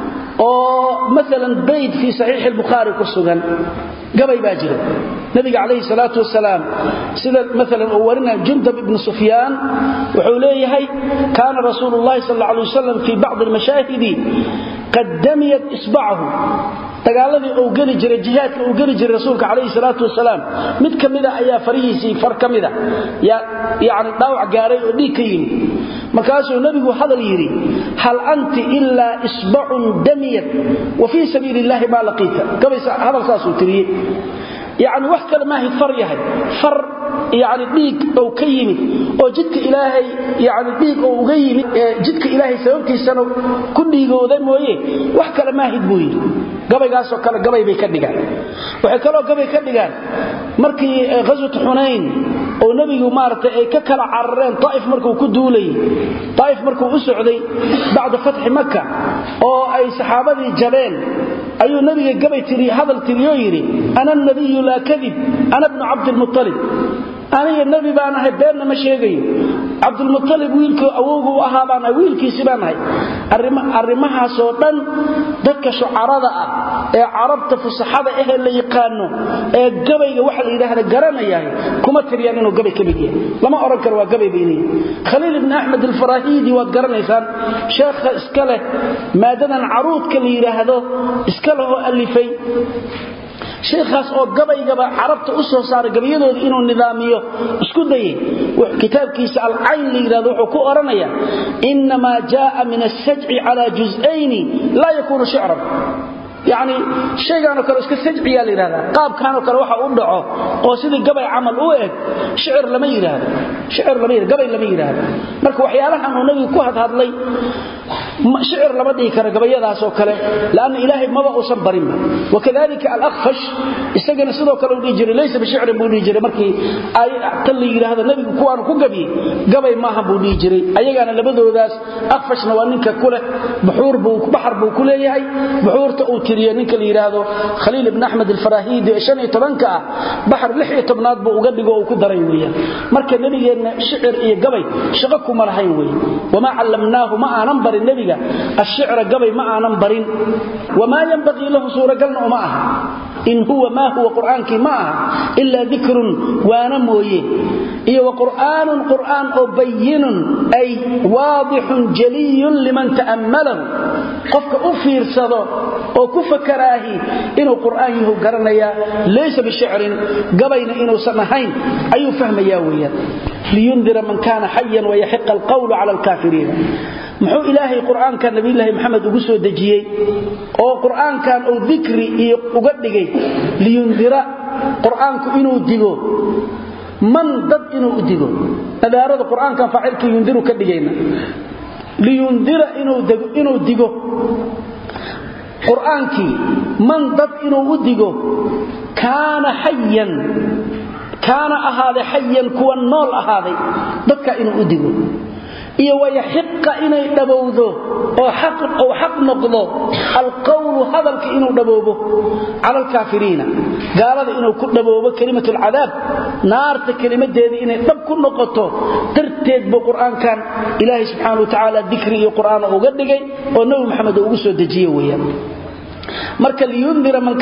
مثلا بيت في صحيح البخاري كالسجن قبل باجر نبي عليه الصلاة والسلام سيدا مثلا أولنا جندب بن سفيان وحوليه كان رسول الله صلى الله عليه وسلم في بعض المشاهد قد دميت إصبعه dagaaladii uu gali jiray jihaadka uu gali jiray rasuulka kaleey salaatu wasalaam mid kamida ayaa farihiisi far kamida yaani daawac gaaray oo dhiig ka yimid markaasuu nabigu hadal yiri hal anti illa isba'un damiyat wa fi sabilillahi ma laqita kabaysa hadal saasuu tiriyay يعني wax kale ma hid far yahay far يعني dhiig oo ka yimid oo jidka ilaahay يعني dhiig oo uga yimid jidka ilaahay sababtiisana ku dhiigooday mooyee wax kale ma hid buu yiri gabaygaas oo kale gabay bay ka dhigaan waxa kale oo gabay ka dhigaan markii ghazwat Hunayn oo nabigu maartay ay ka kala carareen Taif markuu ku duulay Taif markuu u socday baad fath Makkah oo ay saxaabadii jaleen ayuu nabiga gabay tiri hadal tiriyo yiri ana nabiyyu la kadib ana ibn Abd al-Muttalib أنا النبي بأنا هبيرنا ما شيء عبد المطلب ويلك أوجه وأهابنا ويلك سبنا هاي الرمها صوتان دك شعراء عربت في الصحابة اللي يقانوا جبي واحد إذا هذا جرنا يعني كم تريان إنه جبي كبير لما أركر وجبي بيني خليل بن أحمد الفراهيدي وجرنا إنسان شيخ إسكاله ما دنا عروض كليرة هذا إسكاله اللي في شيخاس oo gabayga carabta u soo saaray gabayadooda inuu nidaamiyo isku dayay kitaabkiisa al-ayn liirado wuxuu ku oranaya inma jaa min as-saj'i ala juz'ayn la yakunu shi'ran يعني شيء كانوا كانوا اسك سجعيا ليرادا قاب كانوا كانوا waxa u dhaco oo sidii gabay amal u eeg shicir lama yiraahdo gabay lama yiraahdo marka waxyaalahan uu nabiga ku hadlay shicir lama dhigi karo gabayadaas oo kale laana ilaahay maba u san barin wakadalika al-akhfash isagana sidoo kale uu dhigi laysa bi shicir buu dhigi jiray markii ay tali yiraahdo nabiga ku aan ku gabay maaha buu dhigi jiray ayagana labadoodaas akhfashna waa ninka kule baxar buu ku leeyahay buxuurta uu ninka la yiraahdo Khalil ibn Ahmad al-Farahidi 15 bahar 16 buu uga dhigo oo ku daray weeyaan marka nabigeena shicir iyo gabay shaqo kuma lahayn weey wama allamnaahu ma aanan barin nabiga ash-shi'r gabay ma aanan barin wama yanbaghi lahu suuragalna uma aha in huwa ma huwa quraanki ma aha illa dhikrun wa ana mooye iyo qur'aan oo bayinun ay waadihun jaliyun liman ta'ammalahu qofka u fiirsado oo ku fakaraahi inuu qur'aan yahu garanaya laysa bi shi'rin gabayna inuu samahayn ayuu fahmaya weeyaan liyundira man kana hayyan wa yahiqqa alqawlu ala alkaafiriin muxuu ilaahay qur'aanka nabiyilaahi maxamed ugu soo dajiyay oo qur'aankan oo dhikri iyo uga dhigay liyundira qur'aanku inuu digo man dad inuu digo nadaarada qur'aanka faa'ilka yundiru ka dhigayna liyundira inuu digo qur'aanki man dad inuu digo kaana hayyan kaana ahaade hayyan kuwa nool ahaade dadka inuu digo iyo wayahiqqa inay dhabowdo oo xaq noqdo alqawlu hadalka inuu dhaboobo ala alkaafiriina gaalada inuu ku dhaboobo kalimatul cadaab naarta kalimadeeda inay dab ku noqoto darteed buu quraankan ilaahay subhanahu wa ta'ala dhikri iyo quraan uga dhigay oo nabi maxamed ugu soo dajiyay weeyaan marka liyundira man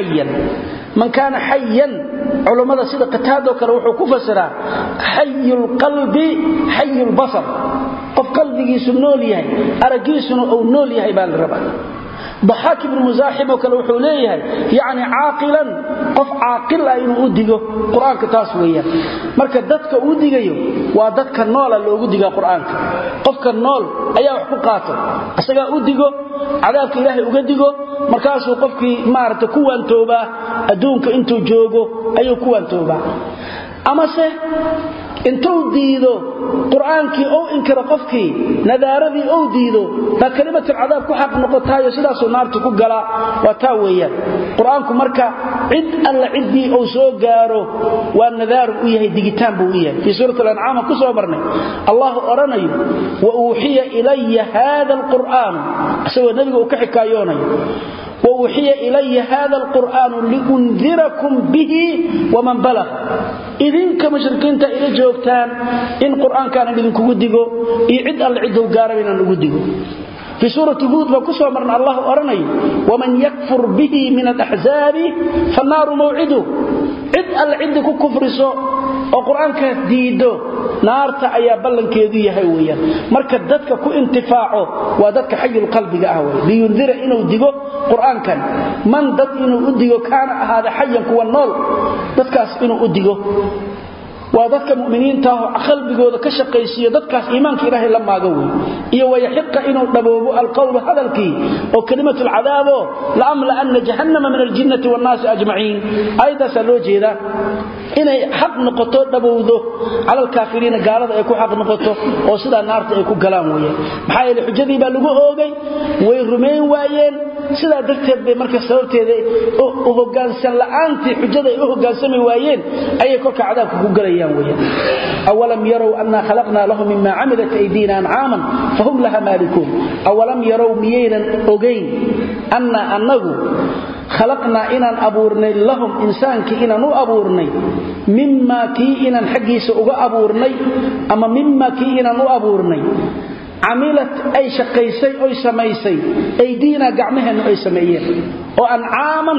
kana hayyan culimada sida qataado kale wuxuu ku fasiraa hayyul qalbi hayyul basar qof qalbigiisu nool yahay aragiisuna uu nool yahay baa la rabaa ضحاك بن مزاحم وكله وحو ليهي يعني عاقلا قف عاقل انه ودغو قرانك تاس ويان marka dadka uu digayo waa dadka nool loogu diga quraanka qofka nool ayaa wax ku qaato asaga uu digo cadaabka ilaahay uga digo markaas uu qofkii maarta ku waantooba adduunka intuu joogo ayuu ku waantooba ama se intuu diido quraankii oo inkira qofkii nadaaradii oo diido ta kalimatu cadaab ku xaq noqotaayo sidaas oo naarta ku gala waa taa weeyaan quraanku marka cid alla cidii oo soo gaaro waa nadaar u yahay digitaan buu yahay fi suurat al-an'am ku soo marnay allah oranayo wa uuhiya ilayya hada al-qur'an asoo nabiga uu ka xikaayoonay ووحي إلي هذا القرآن لأنذركم به ومن بلغ إذن كمشركين إلى جوكتان إن قرآن كان إذن كودقوا يعد العد وقاربين أن نقودقوا في سورة هود وكسوة مرنا الله أرني ومن يكفر به من الأحزاب فالنار موعده عد العد كفر سوء وقرآن كديده naarta ayaa ballankeedu yahay weeyaan marka dadka ku intifaaco waa dadka xayul qalbiga ah weey liyundira inuu digo quraankan man dad inuu u digo kaana ahaada xayyan kuwa nool dadkaas inuu u digo وذلك المؤمنين تاهو قلبigooda ka shaqaysiyo dadkaas iimaanka Ilaahay la maago way iyo way xiqa inuu dhaboobo alqawl hadalkii oo kalimatul cadaab la amla anna jahannama min aljinnati wan nas ajma'in ayda salo jeeda inay xaq noqoto dhabowdo ala kaafiriina gaalada ay ku xaq noqoto oo sida naarta ay ku galaan way maxay ilaa xujadii baa lagu oogay way rumeyn waayeen sida darteed bay marka sababteeda u hoggaansan la'aantii xujada ay u hoggaansami waayeen ayay kolka cadaabka ku galayaan way awalam yaraw anna khalaqna lahum mimma 'amilat aydina an'aman fahum laha malikun awalam yaraw miyaynan ogeyn anna annagu خلقنا إنان أبورني لهم إنسانك إنان أبورني مما كي إنان حقيس أبورني أما مما كي إنان أبورني عملت أي شقيسي أي سميسي أيدينا قعمهن أي سميين وأنعاما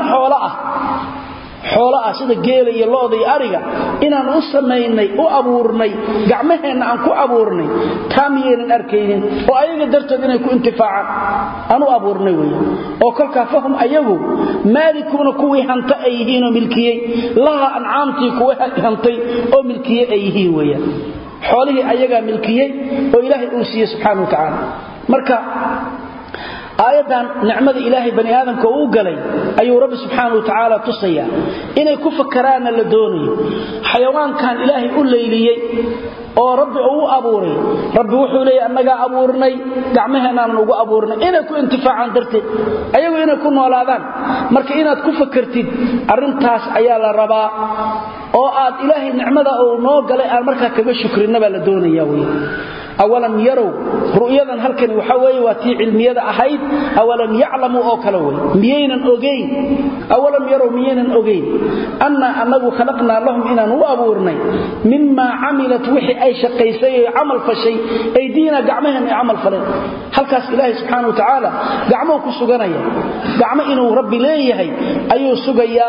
xoolaha sida geela iyo looda iyo ariga inaan u sameeynay u abuurnay gacmaheena aan ku abuurnay taamiyeen arkaynin oo ayaga dartood inay ku intifaacaan aanu abuurnay way oo kolka fahum ayagu maalikuna kuwii hanta ay yihiin oo milkiyay laha ancaamtii kuwii hantay oo milkiyay ay yihiin way xoolahi ayaga milkiyay oo Ilaahay uu siiyay subhanahu wa ta'ala marka aayadan nicmada Ilaahay bani aadamka uu galay ayuu Rabbi subhanahu wa ta'ala tusaya inay ku fakaraan la doonayo xayawaankan Ilaahay u leeliyay oo Rabbi uu abuuray Rabbi wuxuu leeyahay annaga abuurnay gacmaheena aan ugu abuurnay inay ku intifaacaan darteed ayagu inay ku noolaadaan marka inaad ku fakartid arintaas ayaa la rabaa oo aad Ilaahay nicmada uu noo galay aan marka kaga shukrinaba la doonayaa way أولم يروا رؤيا هلكن وحوي واتي علمية أحيد أولم يعلموا أوكلوا مينا أوجين أولم يروا مينا أوجين أنه خلقنا لهم إنا نوابورني مما عملت وحي أي شقيسي عمل فشي أيدينا قعمهم عمل فلن هل كاس إلهي سبحانه وتعالى قعموك السجنية قعم إنه ربي ليه أيو سجيا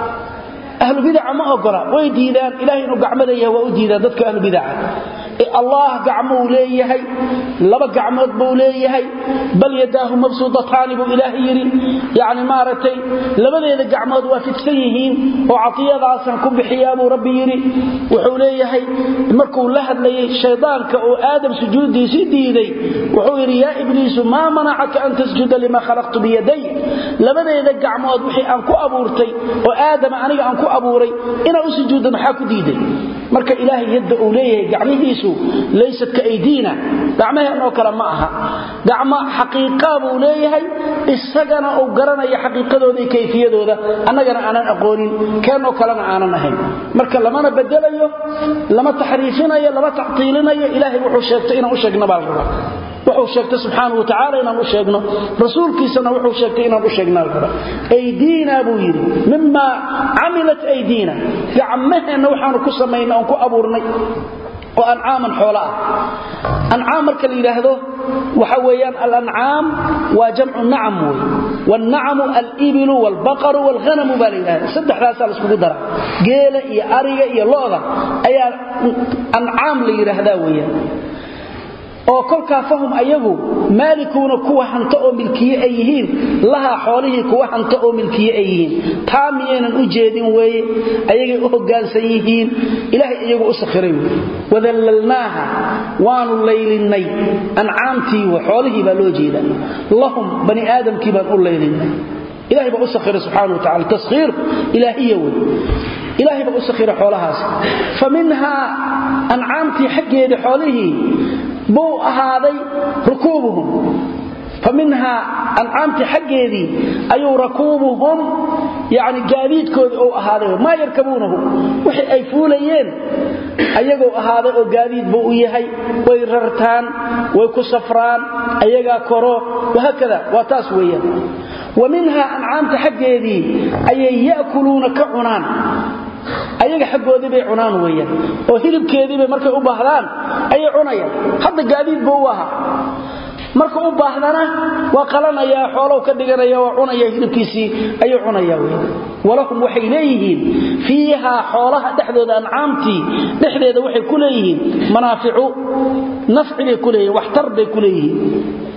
أهل بدع ما أقرأ ويديدان إلهي إنه قعمده وأديدان ذاتك أهل بدع الله قعمه ليهي لبا قعمد بو ليهي بل يداه مبسوطتان بو إلهي يري يعني مارتي لبا يدا قعمد وفتسيهين وعطية ذاسا كن بحياب ربي يري وحو ليهي مركو لهد ليه الشيطان كأو آدم سجودي سيدي وحو يري يا إبليس ما منعك أن تسجد لما خلقت بيدي لبا يدا قعمد وحي أنكو أبورتي وآدم أني أنكو أبوري إنا أسجود محاكو ديدي marka ilaahay yadda uu leeyahay gacmihiisu leysad ka aydina gacmaha oo kala ma aha gacma xaqiiqo uu leeyahay isagana uu garanayo xaqiiqadooda iyo kayfiyadooda annagana aanan aqoonin keenoo kalena aanan ahayn marka lamana bedelayo lama taxriifinayo lama tactiilinayo ilaahay wuxuu sheegtay inuu sheegno bal raba wuxuu sheegtay subhanahu wa ta'ala inuu sheegno rasuulkiisana wuxuu sheegtay inuu sheegno raba aydina buu yiri mimma amilat aydina gacmahana waxaanu ku sameeynaa ku abuurnay oo an'aaman xoolaa an'aam marka la yiraahdo waxa weeyaan al-an'aam waa jamcu na'am wal na'am al-ibil wal baqar wal ghanam balilaa saddexdaas la isku dara geela iyo ariga iyo lo'da ayaa an'aam la yiraahdaa weeyaan oo kolka fahum ayagu maalikuna kuwa hanta oo milkiye ay yihiin laha xoolihi kuwa hanta oo milkiye ay yihiin taamiyeen u jeedin way ayaga u hoggaansan yihiin ilaahay ayagu u sakhiray wadallalnaaha waanu laylinay an'aamti wa xoolihi ba loo jeeda lahum bani aadamki baan u laylinay ilaahay ba u sakhiray subhanahu wa ta'ala taskhir ilaahiya way ilaahay ba u sakhiray xoolahaas faminha an'aamti xaqeeda xoolihi بو أهاذي ركوبهم فمنها أنعامت حقيدي أي ركوبهم يعني جاريد كود أو أهاذي ما يركبونه وحي أي فوليين أيقو أهاذي أو جاريد بو إيهي ويررتان ويكسفران أيقا كورو وهكذا وتاسويا ومنها أنعامت حقيدي أي يأكلون كعنان ayaga xagoodii bay cunaan weeyaan oo hilibkeedii bay markay u baahdaan ay cunayaan hadda gaadiid buu waha marka u baahdana waa qalanaya xoolo ka dhiganaya oo cunaya hilibkiisii ay cunaya weeyaan walahum waxay leeyihiin fiiha xoolaha dhaxdooda an'aamti dhaxdeeda waxay ku leeyihiin manaaficu nafci ku leeyihiin waxtar bay ku leeyihiin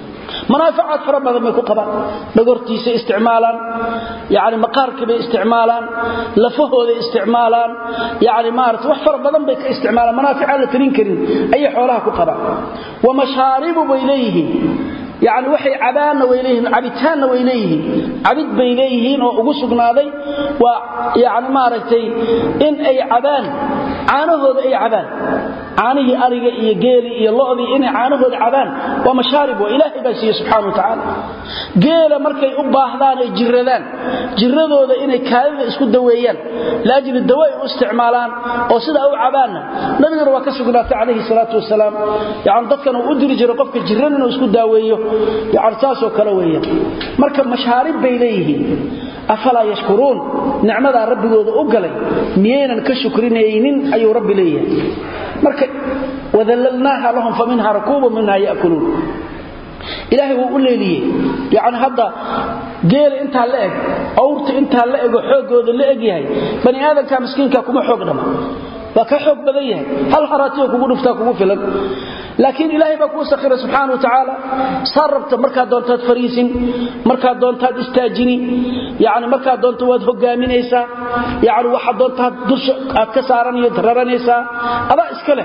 manaaficaad fara badan bay ku qabaan dhagortiisa isticmaalaan yaani maqaarka bay isticmaalaan lafahooda isticmaalaan yaani maarta wax fara badan bay ka isticmaalaan manaaficaad la tirin karin ay xoolaha ku qabaan wa mashaaribu baylayhi يعني waxay cabaana weeyleen cabitaana weeyleen cabid bayleeyeen oo ugu sugnaaday waa yaani maaragtay in ay cabaan caanahooda ay cabaan caanihi ariga iyo geeli iyo lo'di in caanahooda cabaan waa mashaarib oo ilaahay baa siiyay subhanahu wa ta'ala geela markay u baahdaan ay jiradooda inay kaadida isku daweeyaan laajil dawaa u isticmaalaan oo sida u cabaana nabiga waa ka sugnaatay kaleey salaatu wasalaam yaani dadkan uu diri jiray qofka jirada inuu isku daaweeyo يعرساس وكلوية مركب مشارب بيليه أفلا يشكرون نعمة رب جود أقلي مينا كشكرين أي رب ليه مركب وذللناها لهم فمنها ركوب ومنها يأكلون إلهي وقول لي يعني هذا قيل انت هلأك أورت انت هلأك وحوق وذا لأك يهي بني آدم كان مسكين كاكما حوق نما وكحوق بذيه هل حراتيك وقول افتاك وفلك لكن إلهي بكو سخير سبحانه وتعالى صربت مركا دونتاد فريسين مركا دونتاد استاجيني يعني مركا دونتاد هقامينيسا يعني واحد دونتاد درش كساراني يدررانيسا أبا اسكاله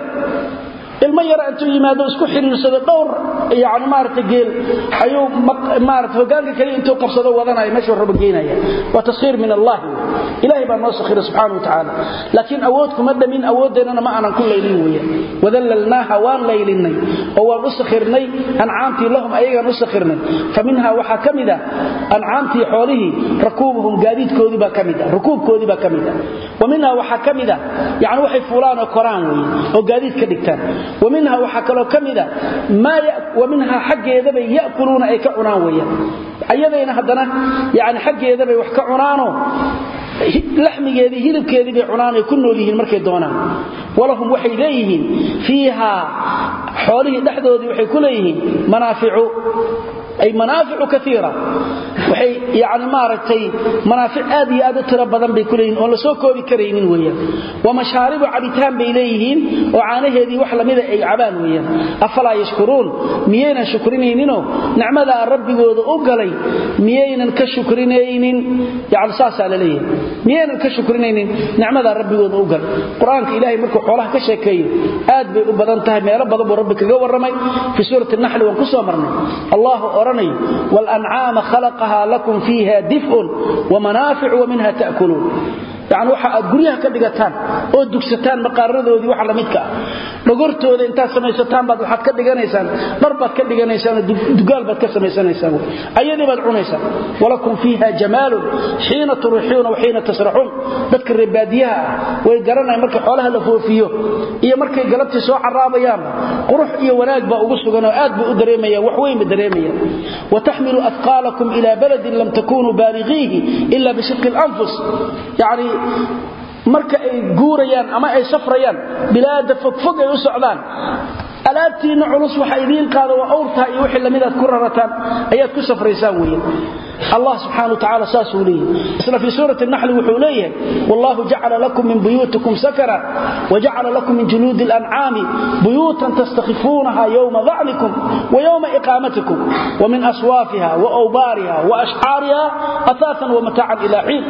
الميرة أنتو يمادو اسكو حريرسada dhowr yaani maarta geel ayuu maarta hogaanka kale intuu qabsado wadanay meesha rabo geenaya wa tasxiir min Allah ilaahi baa noo sakhir subhanahu wa ta'ala laakiin awoodku ma dhamin awoodeena ma aanan ku leeynin weeyaa wadallalnaha waan leeylinay oo waan u sakhirnay an'aamti lahum ayaga u sakhirnay faminha waxa kamida an'aamti xoolihi rakuubuhum gaadiidkoodi baa kamida rukuubkoodi baa kamida waminha waxa kamida yaani waxay fuulaan oo koraan weeyaa oo gaadiid ka dhigtaan ومنها وحكلو كميدا ومنها حق يدبي يأكلون أي كعنان ويا أيضا هدنا يعني حق يدبي وحك عنانو لحم يدي هلب كيدي عنان يكونوا ليه المركز دونان ولهم وحي ليهن فيها حوله دحدودي وحي كليهن منافع أي منافع كثيرة وحي يعني مارتي منافع آدي ترى بدن بكلين ولا سوكو بكريمين ويا ومشارب عبيتان بإليهن وعانه هذه وحلا ماذا أي عبان ويا أفلا يشكرون ميينا شكرينينو نعمة الرب قد أقلي ميينا كشكرينين يعني ساسا لليه ميينا كشكرينين نعمة الرب قد أقل قرآن إلهي ملكو حولها كشكي آد بأبدان تهم يا رب ربك قوى الرمي في سورة النحل وانقصوا مرنا الله أرني والأنعام خلقها لكم فيها دفء ومنافع ومنها تأكلون يعني waxa aad guriyaha ka dhigataan oo dugsataan maqaaradoodii waxa la midka dhogortooda inta samaysataan baad waxa ka dhiganaysaan mar baad ka dhiganaysaan dugaal baad ka samaysanaysaan ayadii baad cunaysaan walakum fiha jamal hiina turihuna wa hiina tasrahun dadka ribaadiyaha way garanay marka xoolaha la foofiyo iyo markay galabtii soo caraabayaan qurux iyo wanaag ba ugu sugan oo aad buu u dareemayaan wax weyn ba dareemayaan wa tahmilu athqalakum ila baladin lam takunu balighihi illa bi shiqqi al-anfus yani marka ay guurayaan ama ay safrayaan bilaada fogfog ay u socdaan alaabtiina culus waxa idin qaado waa awrta iyo wixii lamid ah ku rarataan ayaad ku safraysaan weeyaan الله سبحانه وتعالى ساسولي إسنا في سورة النحل وحوليه والله جعل لكم من بيوتكم سكرا وجعل لكم من جلود الأنعام بيوتا تستخفونها يوم ظعنكم ويوم إقامتكم ومن أصوافها وأوبارها وأشعارها أثاثا ومتاعا إلى حين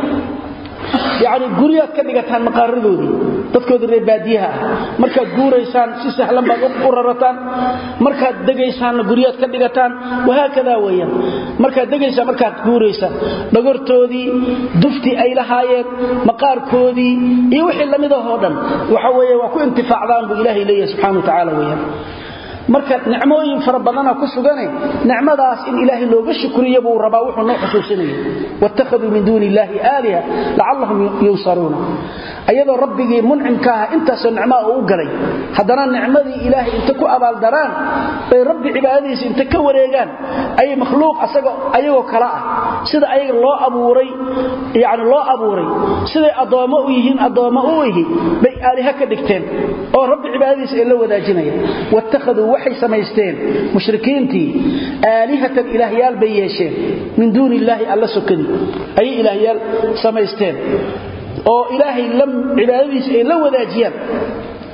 يعني guriyaad ka dhigataan maqaaradoodii dadkooda reer baadiyaha markaad guureysaan si sahlan baad u rarataan markaad degaysaan guriyaad ka dhigataan waxa kada weeyaan markaad degaysaan markaad guureysaan dhagortoodii dufti ay lahaayeen maqaarkoodii iyo wixii lamid ah oo dhan waxa weeye waa ku intifaacdaan bu ilaahay leeyahay subhanahu wa ta'ala weeyaan marka nicmooyin fara badan ku suganay nicmadaas in ilaahay looga shukriyo buu rabaa wuxuu noo xusuusinayo wattakhadhu min duuni illaahi aaliha la'allahum yunsaruna ayadoo rabbigii mun'imka inta soo nicmo uu galay hadana nicmadii ilaahay inta ku abaal daraan bay rabbi cibaadadiisa inta ka wareegaan ay makhluuq asaga ayagoo kala ah sida ayaga loo abuuray yaani loo abuuray sida adoomo u yihiin adoomo u yihiin bay aaliha ka dhigteen oo rabbi cibaadadiisa ay la wadaajinayaan wattakhadhu waxay samaysteen mushrikiintii aalihatan ilaahyaal bay yeesheen min duuni illaahi alla sokadi ay ilaahyaal samaysteen oo ilaahay lam cibaadadiisa ay la wadaajiyaan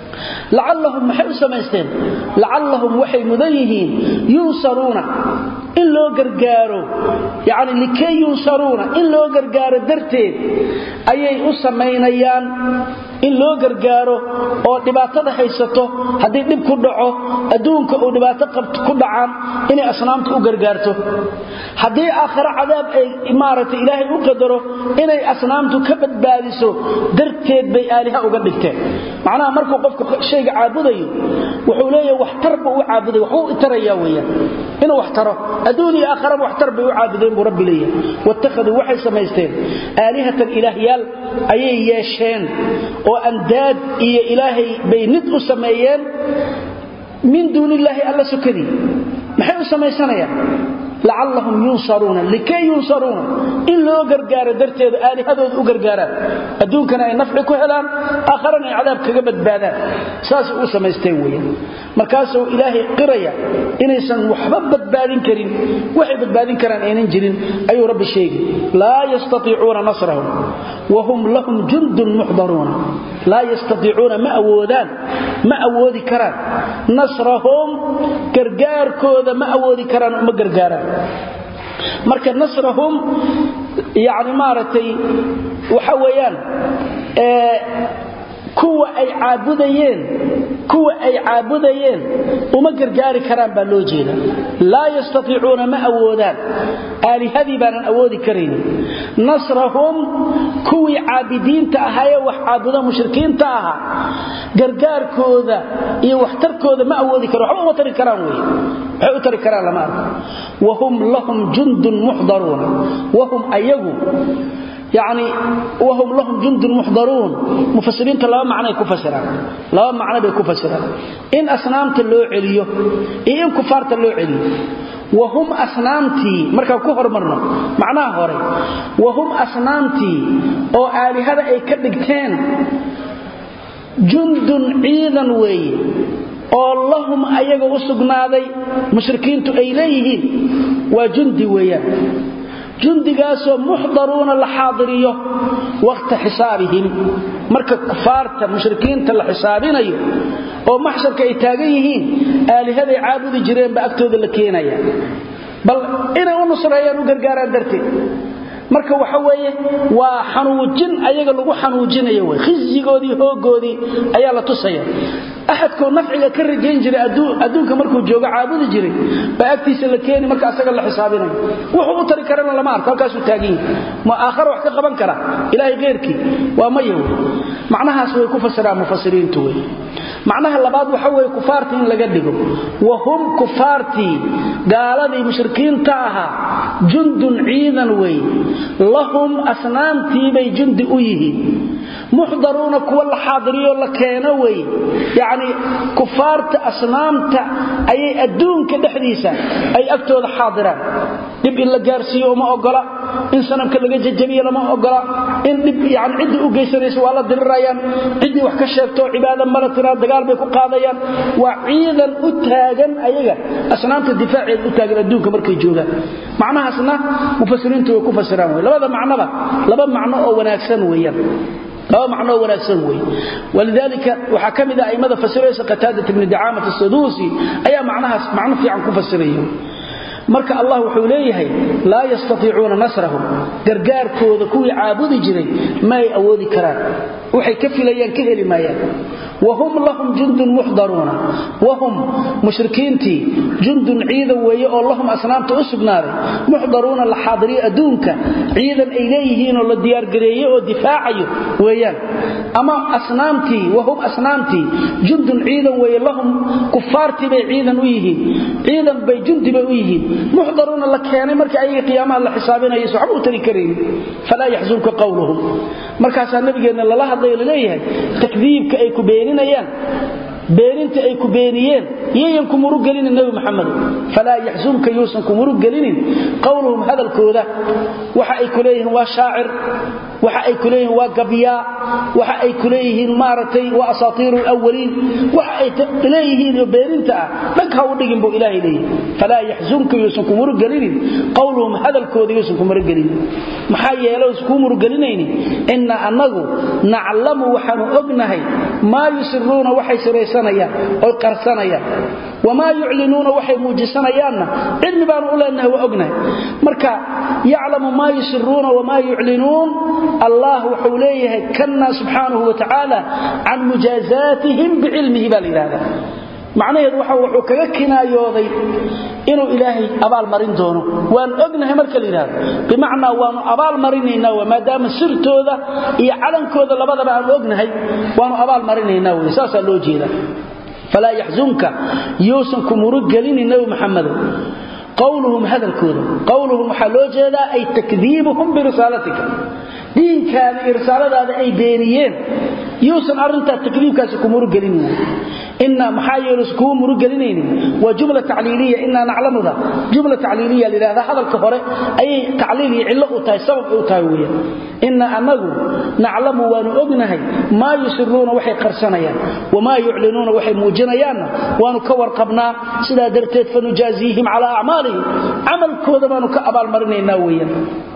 la'allahum maxay samaysteen la'allahum waxay mudayihiin yunsaruna in loo gargaaro yani likay yunsaruna in loo gargaaro darteed ayay u sameynayaan in loo gargaaro oo dhibaatada haysato hadii dib ku dhaco adduunka oo dhibaato qabto ku dhacaan inay asnaamta u gargaarto hadii aakhira cadaab ay imaarata ilaahay u qadaro inay asnaamtu ka badbaadiso darteed bay aaliha uga dhigteen macnaha markuu qofku shayga caabudayo wuxuu leeyahay wax tarba u caabuday wuxuu itaraya weeyaan inuu wax taro adduunyo aakhira wax tarba u caabudeen buu rabbi leeyahay wattakhadu waxay samaysteen aalihatan ilaahiyal ayay yeesheen oo andaad iyo ilaahay bay nid u sameeyeen min duunillahi alla sukadi maxay u samaysanayaan la'allahum yunsaruna likay yunsaruna in loo gargaaro darteed aalihadooda u gargaaraan adduunkana ay nafci ku helaan aakhirana ay cadaab kaga badbaadaan saas u samaysteen weeyaan markaasoo ilaahay qiraya inaysan waxba badbaadin karin waxay badbaadin karaan aynan jirin ayuu rabbi sheegay laa yastatiicuuna nasrahum wa hum lahum jundun muhdaruna laa yastatiicuuna ma awoodi karaan nasrahum gargaarkooda ma awoodi karaan uma gargaaraan marka nasrahum yaani maaratay waxa weeyaan kuwa ay caabudayeen uma gargaari karaan baa loo jeeda laa yastatiicuuna ma awoodaan aalihadii baanan awoodi karin nasrahum kuwii caabidiinta ahaa wax caabuda mushrikiinta ahaa gargaarkooda iyo waxtarkooda ma awoodi karaan waxba uma tari karaan waxay u tari karaan lama arko wahum lahum jundun muhdaruna wahum ayagu يعني وهم لهم جند محضرون مفسرين لا معنى كفسران لا معنى بكفسران إن أصنامت اللو عليو إن كفارت اللو عليو وهم أصنامتي مركا كفر مرنا معناه هوري وهم أصنامتي أو آلي هذا أي كدقتين جند عيدا وي اللهم أيها أسقناذي مشركين إليهين وجند ويا جندقاسو محضرون الحاضرية وقت حسابهم مركا كفارة مشركين الحسابين ومحشر كإتاقيهين آلي هذا عابد جرين بأكتود اللكينية بل إنا ونصريان وقرقاران درتي marka waxa weeye waa xanuujin ayaga lagu xanuujinayo way khisigoodii hoogoodii ayaa la tusaya ahadku nafciga ka rajayn jiray adduunka markuu joogo caabudi jiray baagtiisa la keenay marka asaga la xisaabinayo wuxuu u tari karana lama arko halkaas uu taagin ma aakhir wax ka qaban kara ilaahay geerki waa mayo macnahaas way ku fasiraan mufassiriintu way macnaha labaad waxa weeye kufaarti in laga dhigo wa hum kufaarti gaaladii mushrikiinta ahaa jundun ciidan way lahum asnaamti bay jundi u yihiin muhdaruna kuwa la xaadiriyo la keeno way yaani kufaarta asnaamta ay adduunka dhaxdiisa ay agtooda xaadiraan dib in la gaarsiiyo ma ogola in sanamka laga jajabiyo lama ogola in dib yaani cid u geysanayso waa la dirirayaan cid wax ka sheegto cibaada malatira dagaal bay ku qaadayaan waa ciidan u taagan ayaga asnaamta difaaceed u taagan adduunka markay joogaan macnahaasna mufassiriintu way ku fasiraan way laba macno oo wanaagsan weeyaan لو معنى وناسن وي ولذلك وحكمد ائمه فسريس قتاده بن دعامه السدوسي اي معنى في عن كفسريه marka Allah wuxuu leeyahay la yastati'una nasrahum gargaarkooda kuwii caabudi jiray ma ay awoodi karaan waxay ka filayaan ka heli maayaan وهم لهم جند محضرون وهم مشركينتي جند عيدا وهي اللهم أصنامت أسقناري محضرون الحاضري أدونك عيدا إليهين والله ديار قريه ودفاعي ويان أما أصنامتي وهم أصنامتي جند عيدا وهي اللهم كفارتي بي عيدا ويهين عيدا بي جند بيهين محضرون لك يعني مركا أي قيامة الله حسابنا يسعبوا تري كريم فلا يحزنك قولهم مركا سنبي أن الله هذا إليه تكذيب كأي كبير بيننت اي كبينيين يينكم مرغلين النبي محمد فلا يحزنك يوسنكم مرغلين قولهم هذا الكوده waxa ay kuleeyeen waa shaacir waxa ay kuleeyeen waa gabiya waxa ay kuleeyeen maaratay waa asaatiirul awwaliin waxa ay kuleeyeen beeninta dadka u dhigin buu ilaahay leeyahay fala yahzunka yusunkum murgalin qawluhum hadalkooda yusunkum murgalin maxaa yeelay isku murgalinayni inna anagu na'lamu waxanu ognahay ma yusirruuna waxay siraysanayaan oo qarsanayaan وما يعلنون وحي موجسنيان علم بان أولانه وأقنه مركا يعلم ما يسرون وما يعلنون الله حوليه كنا سبحانه وتعالى عن مجازاتهم بعلمه بالإلهة معنى وحو كغا كنايوداي انو الهي ابال مرين دونو وان اوغنahay marka liiraad bimaana waanu abaal marinayna wama daama sirtooda iyo calankooda labadaba aan oognahay waanu abaal marinayna way saasa loo jeeda fala yahzunka yusankum murgalin nabi muhammad qawluhum hada alkooda qawluhum haloo jeeda ay takdiibuhum bi risalatika diinkan irsaladaada ay beeniyeen yuusan arinta takdiibkaas ku murgalin إن محايل سكون مرجلين وجملة تعليلية إننا نعلمها جملة تعليلية لهذا هذا الكفر أي تعليلي علق أتاي سبب أتاوية إن أنه نعلم ونؤمنه ما يسرون وحي قرسنيا وما يعلنون وحي موجنيان ونكور قبنا سلا درتت فنجازيهم على أعمالهم عمل كود ما نكأبال مرنين ناويا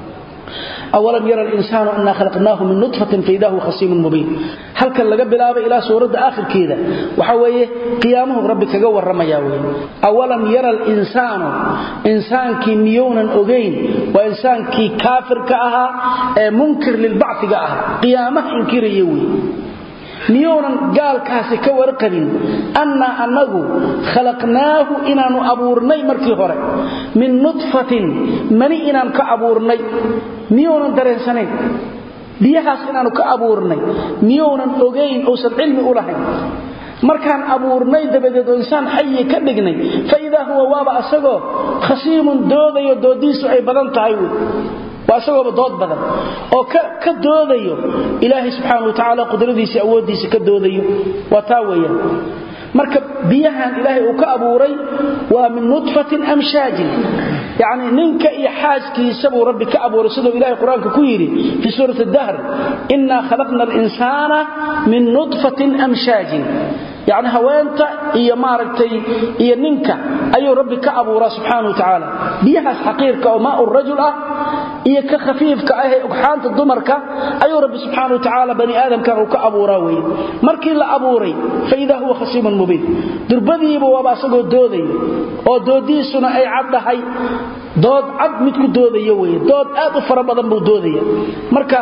أولم يرى الإنسان أننا خلقناه من نطفة فإذا هو خصيم مبين هل كان لقى بلابة إلى سورة آخر كذا وحويه قيامه ربك قوى الرمياوي أولم يرى الإنسان إنسان كي ميونا أغين وإنسان كي كافر كأها منكر للبعث كأها قيامه إنكر يوي ميونا قال كاسي كورقبين أنه خلقناه إنان أبورني مركي غرق من نطفة مني إنان كأبورني ميونا درنسانين بيهاس إنان كأبورني ميونا أغين أوسط علم أولهين markaan abuurnay dabadeed insaan xayy ka dhignay fayda huwa waaba asago khasiimun doodayo doodiisu ay badan tahay واسوغ dood badan oo ka doodayo ilaahi subhanahu wa ta'ala qudradiisa awoodiisa ka doodayo wata weeyaan marka biyahan ilaahi uu ka abuuray waa min nutfatin amshajin يعني ninka iyo xaaskiisa buu rabbi ka abuuray sidoo ilaahi quraanka ku yiri fi suurat ad-dahr inna khalaqna al-insana min nutfatin amshajin يعني هوانتا iyo maaragtay iyo ninka ayuu rabbi ka abuuray subhanahu wa ta'ala biyaha xaqiiqka oo ma rajul ah iyo ka khafiifka ah ee ugxaanta dumarka ayuu rabbi subhanahu wa ta'ala bani aadamka uu ka abuuray way markii la abuuray fayda huwa khasimun mubin durbadiiba waa asagoo dooday oo doodiisuna ay caddahay dood cad mid ku doodayo way dood aad u fara badan buu doodaya marka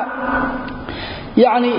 يعني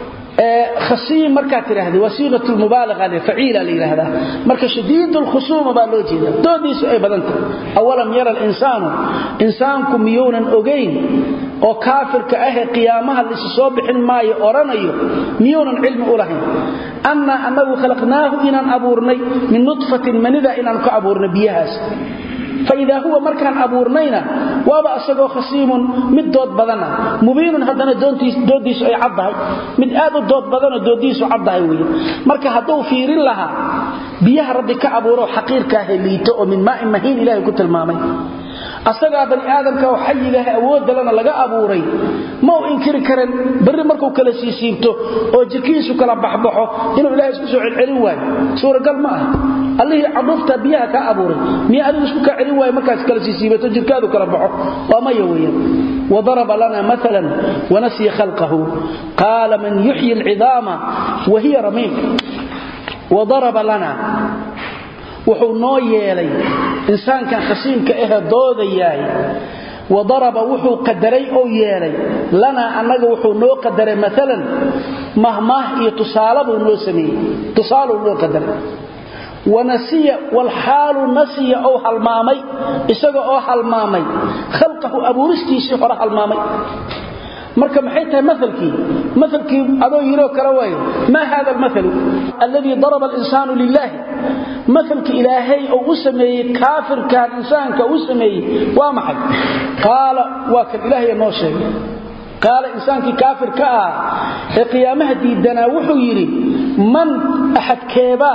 خصيم marka tiraahdo wasiiqatu mubalagha li fa'ila li hada marka shadiid al khusuma ba loo jeeda doodiisu ay badanta awalam yara al insanu insaanku miyunan ogeyn oo kaafirka ah qiyaamaha la soo bixin maayo oranayo miyunan ilmi u lahayn annahu khalaqnaahu inan abuurnay min nutfatin manida inan ka abuurnay biyahaas فإذا هو مركان أبورنينا وابا أساقو خصيم من دود بدنا مبين هدنا دوديس أي عضها من آد الدود بدنا دوديس عضها مركا هدو فيرين لها بيها ربك أبورو حقير كاهليتو من ماء مهين إلهي كنت المامي أساقا بني آدم كاو حي لها أود لنا لغا أبوري ما هو إنكر كرن بري مركو كلا سيسيبتو أو جركيسو كلا بحبحو إنه إلهي اسكسو العلوان سورة قال ما الله عضفت بيها كأبوري مياه ألي اسكو كعلوان مركز كلا سيسيبتو جركادو كلا بحو وما يوين وضرب لنا مثلا ونسي خلقه قال من يحيي العظام وهي رميم وضرب لنا wuxuu noo yeelay insaankan khasiimka ah doodayay wadaraba wuxuu qadaray oo yeelay lana anaga wuxuu noo qadaray midalan mahmah iyo tusaalabu noo sameeyay tusaalu noo qadaray ونسي والحال نسي أو حلمامي إساق أو حلمامي خلقه أبورستي سيحر حلمامي مركب حيثها مثلك أدو يروك رواي ما هذا المثل الذي ضرب الإنسان لله مثلك إلهي أو أسمي كافر كان إنسان كأسمي وامحك قال واكب إلهي النوشي قال إنسان كافر كأه قيامه ديدنا وحيري من أحد كيبا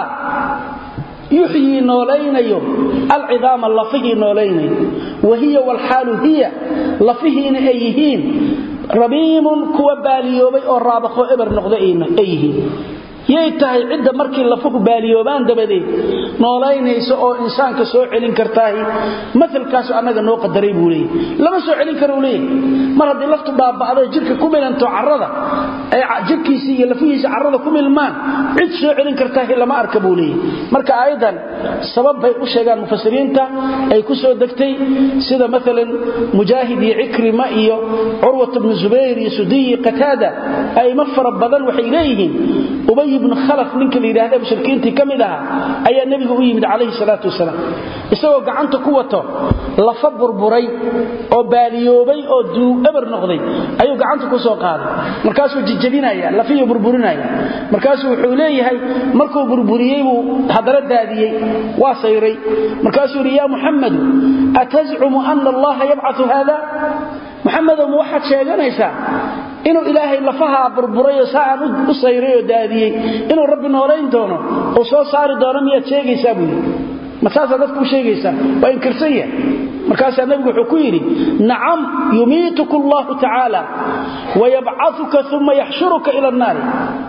يحيي نولين العظام اللفه نولين وهي والحال هي لفهين أيهين ربيم كوباليوبي أو رابخو إبر نقضئين أيهين yay tahay cidda markii lafuhu baaliyoobaan dabadeed noolaynayso oo insaanka soo celin kartaa midalkaas anaga noo qadaray buu leeyahay lama soo celin karo leeyahay mar haddii laftu baaba'do jirka ku milanto carrada ay jirkiisa iyo lafihiisa carrada ku milmaan cid soo celin kartaa lama arka buu leeyahay marka aayadan sabab bay u sheegaan mufassiriinta ay ku soo degtay sida midalan mujaahid iyo ikrima iyo urwa ibn zubayr iyo sudi qatada ay mafar badan waxay leeyihiin ubay ibn khalaf ninka la yiraahdo mushrikiintii kamida ayaa nabiga u yimid kaleey salaatu wasalaam isagoo gacanta ku wato lafa burburay oo baaliyoobay oo duu eber noqday ayuu gacanta ku soo qaaday markaasuu jijabinaya lafiyo burburinaya markaasuu wuxuu leeyahay markuu burburiyay uu hadara daadiyay waa sayray markaasuu ya muhammad ataz'umu anna allaha yab'athu hada muhammad ma waxaad sheeganaysaa inuu ilaahay lafaha burburay saan u sayray oo daadiyay inuu rabbi nooleyn doono oo soo saari doono miyaad sheegaysaa buu masaasa dadku sheegaysaa waa inkirsaya markaas nabigu wuxuu ku yiri na'am yumituku allah ta'ala wa yab'athuka thumma yahshuruka ila an-nar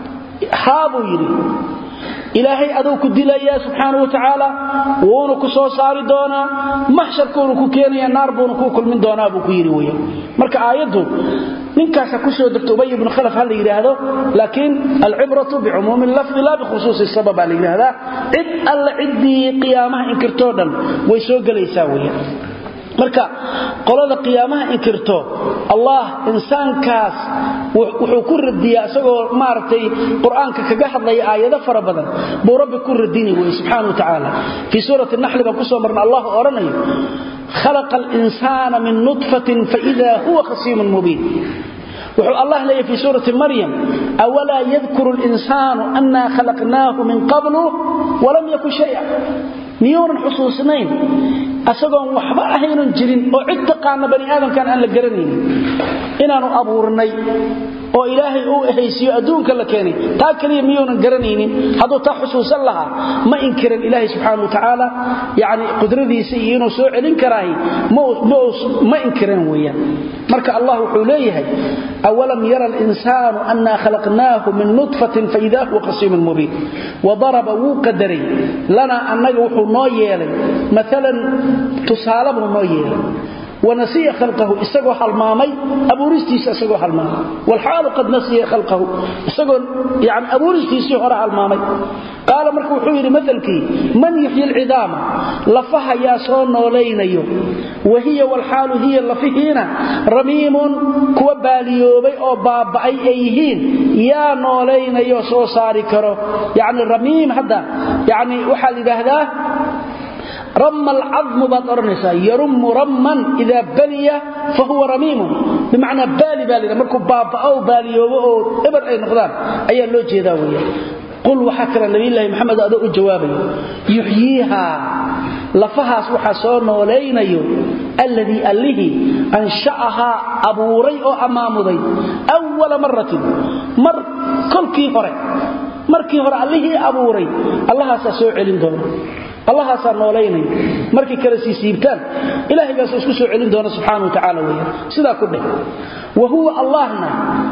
haabu yiri ilaahay adoo ku dilaya subhanahu wa ta'ala woona ku soo saari doona mahsharkoona ku keenaya naar boona ku kulmin doona buu ku yiri weeyo marka aayadu ninkaas ku soo degto Ubay ibn Khalaf hal yiraahdo laakiin al-ibratu bi'umum al-lafz la bi khusus as-sabab al yiraahdo cid alla cidii qiyaamaha inkirto dhan way soo galaysaa weeyo marka qolada qiyaamaha inkirto Allah insaankaas wuxuu ku radiyaa asagoo maartay quraanka kaga hadlay aayado fara badan buu rabbi ku radinay way subhanahu wa ta'ala fi surati an-nahl ba ku soo marna Allah oranayo خلق الإنسان من نطفة فإذا هو خصيم مبين وحو الله لي في سورة مريم أولا يذكر الإنسان أنا خلقناه من قبل ولم يكن شيئا ميون حصوصنين أسقون وحبا أهين جرين وعدتقان بني آدم كان أن لقرنين إنانو أبورني oo ilaahay uu ehaysiyo adduunka la keenay taa kaliya miyoonan garanaynin haduu taa xusuusan lahaa ma inkiran ilaahay subhanahu wa ta'ala yaani qudradiisa iyo inuu soo celin karaahay ma inkiran weeyaan marka Allah wuxuu leeyahay awalam yara al-insanu anna khalaqnahu min nutfatin fa idha huwa qasimun mubin wa daraba qadari lana annaga wuxuu noo yeelay midalan tusaalabu noo yeelay ونسي خلقه اسغو حلمامي ابورستيس اسغو حلمامي والحال قد نسي خلقه اسغو يعني ابورستيس هره حلمامي قال markuu wuxuu yiri madalkii man yuhyi al-idam lafaha ya soo nooleeynayo wahiya wal halu hiya lafihina ramimun kuwa baaliyoobay oo baabay ay yihiin ya nooleeynayo soo saari karo yani ramim hada yani waxa la yiraahdaa رم العظم بطرنسا يرم رما إذا بلي فهو رميم بمعنى بالي مركب بابا أو باليوب أو إبر أي نقدان أي اللوجه ذاوية قل وحكر النبي الله محمد أدوء الجوابي يحييها لفها سوحسون ولينيو الذي أليه أنشأها أبو ري أو أمام ذي أول مرة كل كيفر مركي هر عليه أبو ري الله سسوع لندون الله سنوليني markii kala siibtaan ilaahay baa isku soo celin doona subhanahu wa ta'ala weeyaan sida ku dhig wa huwa allahna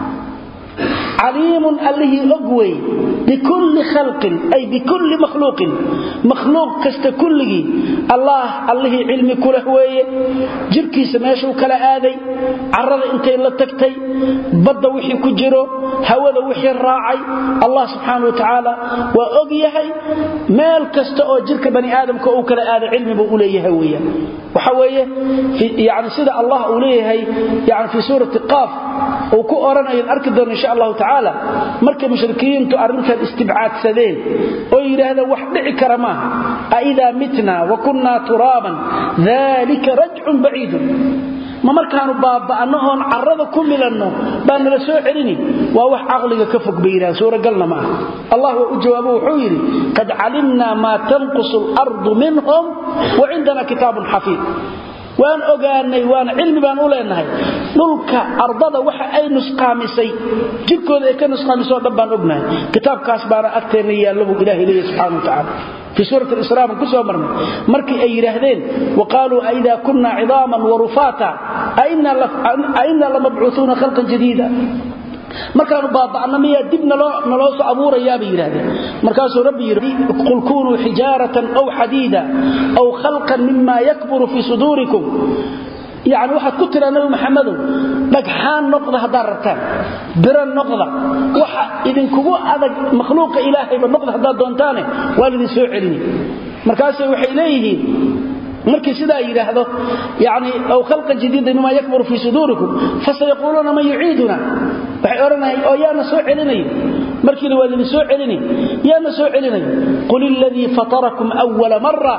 عليم الله أقوي بكل خلق أي بكل مخلوق كست كله الله علم كله هوية جركي سماشو كلا آذي عرض انتي اللي تكتي بدا وحي كجرو هوذا وحي الراعي الله سبحانه وتعالى وأقيهي مال كست أو جرك بني آدم كأو كلا آذي علم بأوليه هوية وحوية يعني سيدة الله أوليه يعني في سورة القاف وكو أرانا ينأركدون إن شاء الله تعالى مركب مشركين تؤرنك الاستبعاد سدين ويرى هذا وحدع كرماه أئذا متنا وكنا ترابا ذلك رجع بعيد ما مركانوا بابا أنهم عرضوا كل لأنه بأن لسوء علني ووح عقلك كفك بينا سورة قلنا معه الله جوابه حويري قد علمنا ما تنقص الأرض منهم وعندنا كتاب حفيظ وان اوغانay waan cilmi baan u leenahay dhulka ardada waxa ay nusqaamisay jidkooda ay ka nusqaamiso dhabaan ognahay kitaabkaas baan agteena yaalo ilaahay leeyahay subhanahu wa ta'ala في سورة الإسراء ku soo marnay markii ay yiraahdeen waqaalu ayda kunna 'idaaman wa rufata ayna lamab'uthuna khalqan jadida markaanu baaba'na miya dibna loo soo abuurayaa bay yiraahdeen markaasuu rabbi yiri qul kunu hijaratan aw hadida aw khalqan mimma yakburu fi sudurikum يعني واحد كتر النبي محمد دغحان نقضه هدار رتان برن نقضه waxa idin kugu adag makhluuq ilaahay ba noqdo hadaa doontaane waalidin soo celini markaas waxay leeyihiin markii sida yiraahdo yaani aw khalqa jadid mimma yakbur fi sudurikum fasayquluna man yu'iduna waxay oranayaan oo yaana soo celinay markii waalidin soo celini yaana soo celinay qul alladhi fatarakum awwala marra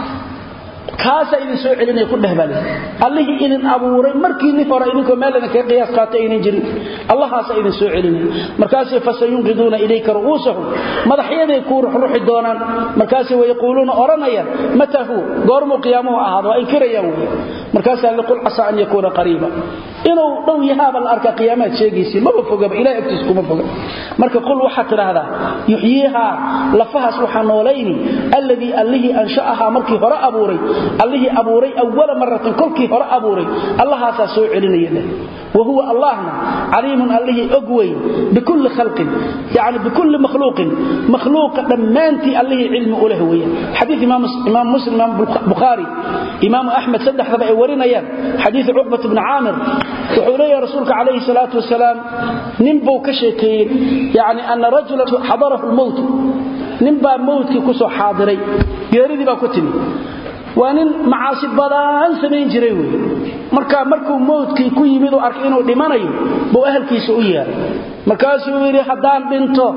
kaasa idin soo celinay ku dhahbal allahi idin abuuray markii ni fara idin ko meelana ka qiyaas qaatay inay jirin allahaas idin soo celinay markaas fasayunqiduna ilayka ru'usahum madaxyaday ku ruuxi doonaan markaas way yaquluna oranaya matahu goormu qiyaamahu ahaado ay kirayaan markaas qul asa an yakuna qariba inuu dhow yahay la arka qiyaamad sheegaysi ma foga ilaahay agtiis kuma foga marka qul waxa tiraahda yuhyiha lafahaas waxa noolayni alladhi allahi anshaaha markii hore abuuray allahi abuuray awwala maratan kulkii hore abuuray allahaas soo celinayay وهو اللهنا عليم الله أقوي بكل خلق يعني بكل مخلوق دمانتي الله علم أولهوية حديث إمام مسلم إمام بخاري إمام أحمد سدح ذبع ورنيا حديث عقبة بن عامر وحولي رسولك عليه الصلاة والسلام ننبو كشيكين يعني أن رجل حضره الموت ننبا موت كسو حاضري يريد با كتني وانين معاصي بدان سمين jiray way markuu moodkii ku yimid oo arkay inuu dhimanayo buu ahalkiisa u yeeray markaasuu yiri hadaan dhinto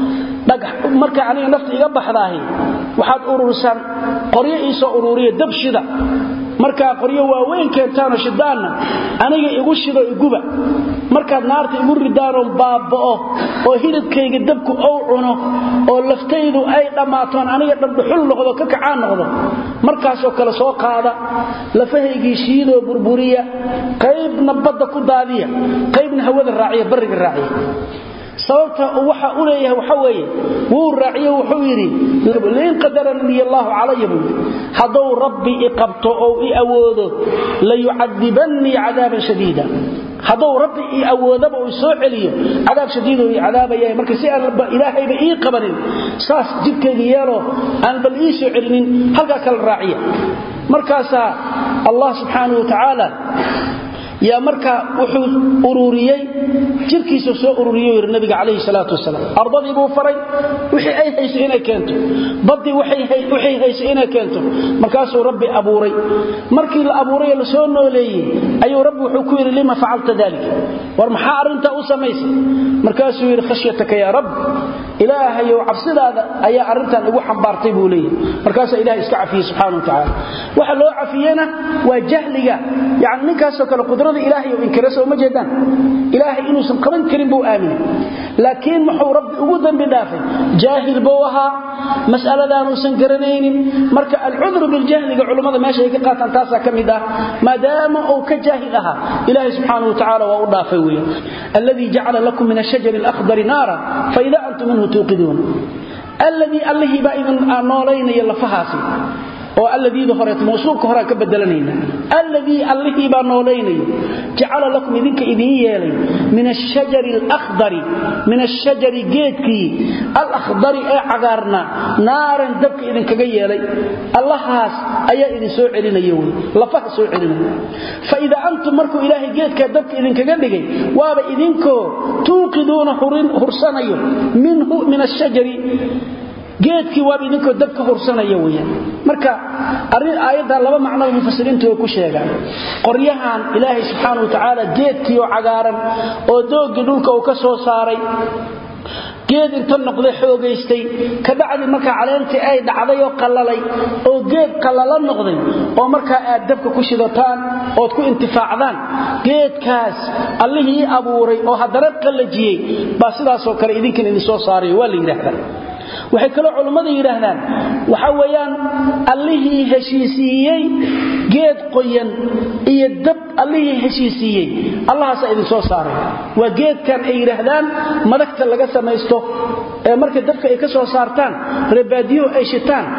marka aniga nafta iga baxdaahay waxaad urursan qoryo isoo ururiye dabshida marka qoryo waaweyn keentaan shidaana aniga igu shido iguba marka naarta igu ridaano baabao oo hilibkayga dabku oo cuno oo laftaydu ay dhamaataan aniga dhuxul noqdo ka kacaan noqdo markaas oo kala soo qaada lafahaygi shiido burburiya qaybna badda ku daadiya qaybna hawada raaciya bariga raaciya sababta waxa uu leeyahay waxa weeye wuu raaciyo wuxuu yiri leen qadarani Allah alayhi haduu rabbi iqabto oo i awoodo la yu'adibanni 'adaban shadida haduu rabbi i awoodo oo soo celiyo 'adab shadiid oo cadaabaya marka si aan ilaahay ba ii qabanin saas jidkayga yeelo aan bal ii soo celinin halka kala raaciya markaas Allah subhanahu wa ta'ala يا مركا وحو أروريي جركيسو سو أروريي النبي عليه الصلاة والسلام أرضي بو فري وحي أي هيس إنا كنتو بدي وحي هيس إنا كنتو مركاسو ربي أبوري مركي الأبوري لسونو لي أي ربي وحكوير لما فعلت ذلك ورمحار انت أسميس مركاسو خشيتك يا رب إلهي وعبصد هذا أي أرنتا لقو حنبارتي بولي مركاسو إلهي اسكعفيه سبحانه وتعالى وحلو عفينا وجهليا يعني نكاسو كالقدرة إلهي وإن كرسه مجدا إلهي إنه سنقبن كريم بو آمين لكن محو ربي أقودا بدافع جاهل بوها مسألة دانو سنقرنين مركا العذر بالجهل علماء ما شيء قاطع تاسع كمدا ما دام أو كجاهلها إلهي سبحانه وتعالى وأضافويا الذي جعل لكم من الشجر الأخضر نارا فإذا أنتم منه توقدون الذي الله بائذن نورين يلفهاسي والذي ظهرت موصولك هراء كبدلنينا الذي الله بانوليني جعل لكم إذنك إذنيالي من الشجر الأخضر من الشجر جيتكي الأخضر عقارنا نارا دبك إذنك جيالي الله هاس أي إذن سوء علينا يوي لفه سوء علينا فإذا أنتم مركوا إلهي جيتك دبك إذنك جيالي وابا إذنكو توقدون حرسانا منه من الشجر geedkii waa idinko dabka horsanaya weeyaan marka aayada laba macno mufassiriintu ay ku sheegaan qoryahan ilaahay subhanahu wa ta'ala geedkii oo cagaaran oo doogii dhulka uu ka soo saaray geed inta noqday xoogaystay ka bacdi marka caleentii ay dhacday oo qalalay oo geed qalalan noqday oo marka aad dabka ku shidataan oo ku intifaacdaan geedkaas Allihii abuuray oo hadana qalajiyay ba sidaas oo kale idinkan idin soo saaray waa la yiraahdaa waxay kala culimadu yiraahdaan waxa weeyaan Allihii heshiisiyay geed qoyan iyo dab Allihii heshiisiyay Allahaas idin soo saaray waa geedkan ay yiraahdaan madagta laga sameeysto ee marka dabka ay ka soo saartaan rebaadiyo ay shitaan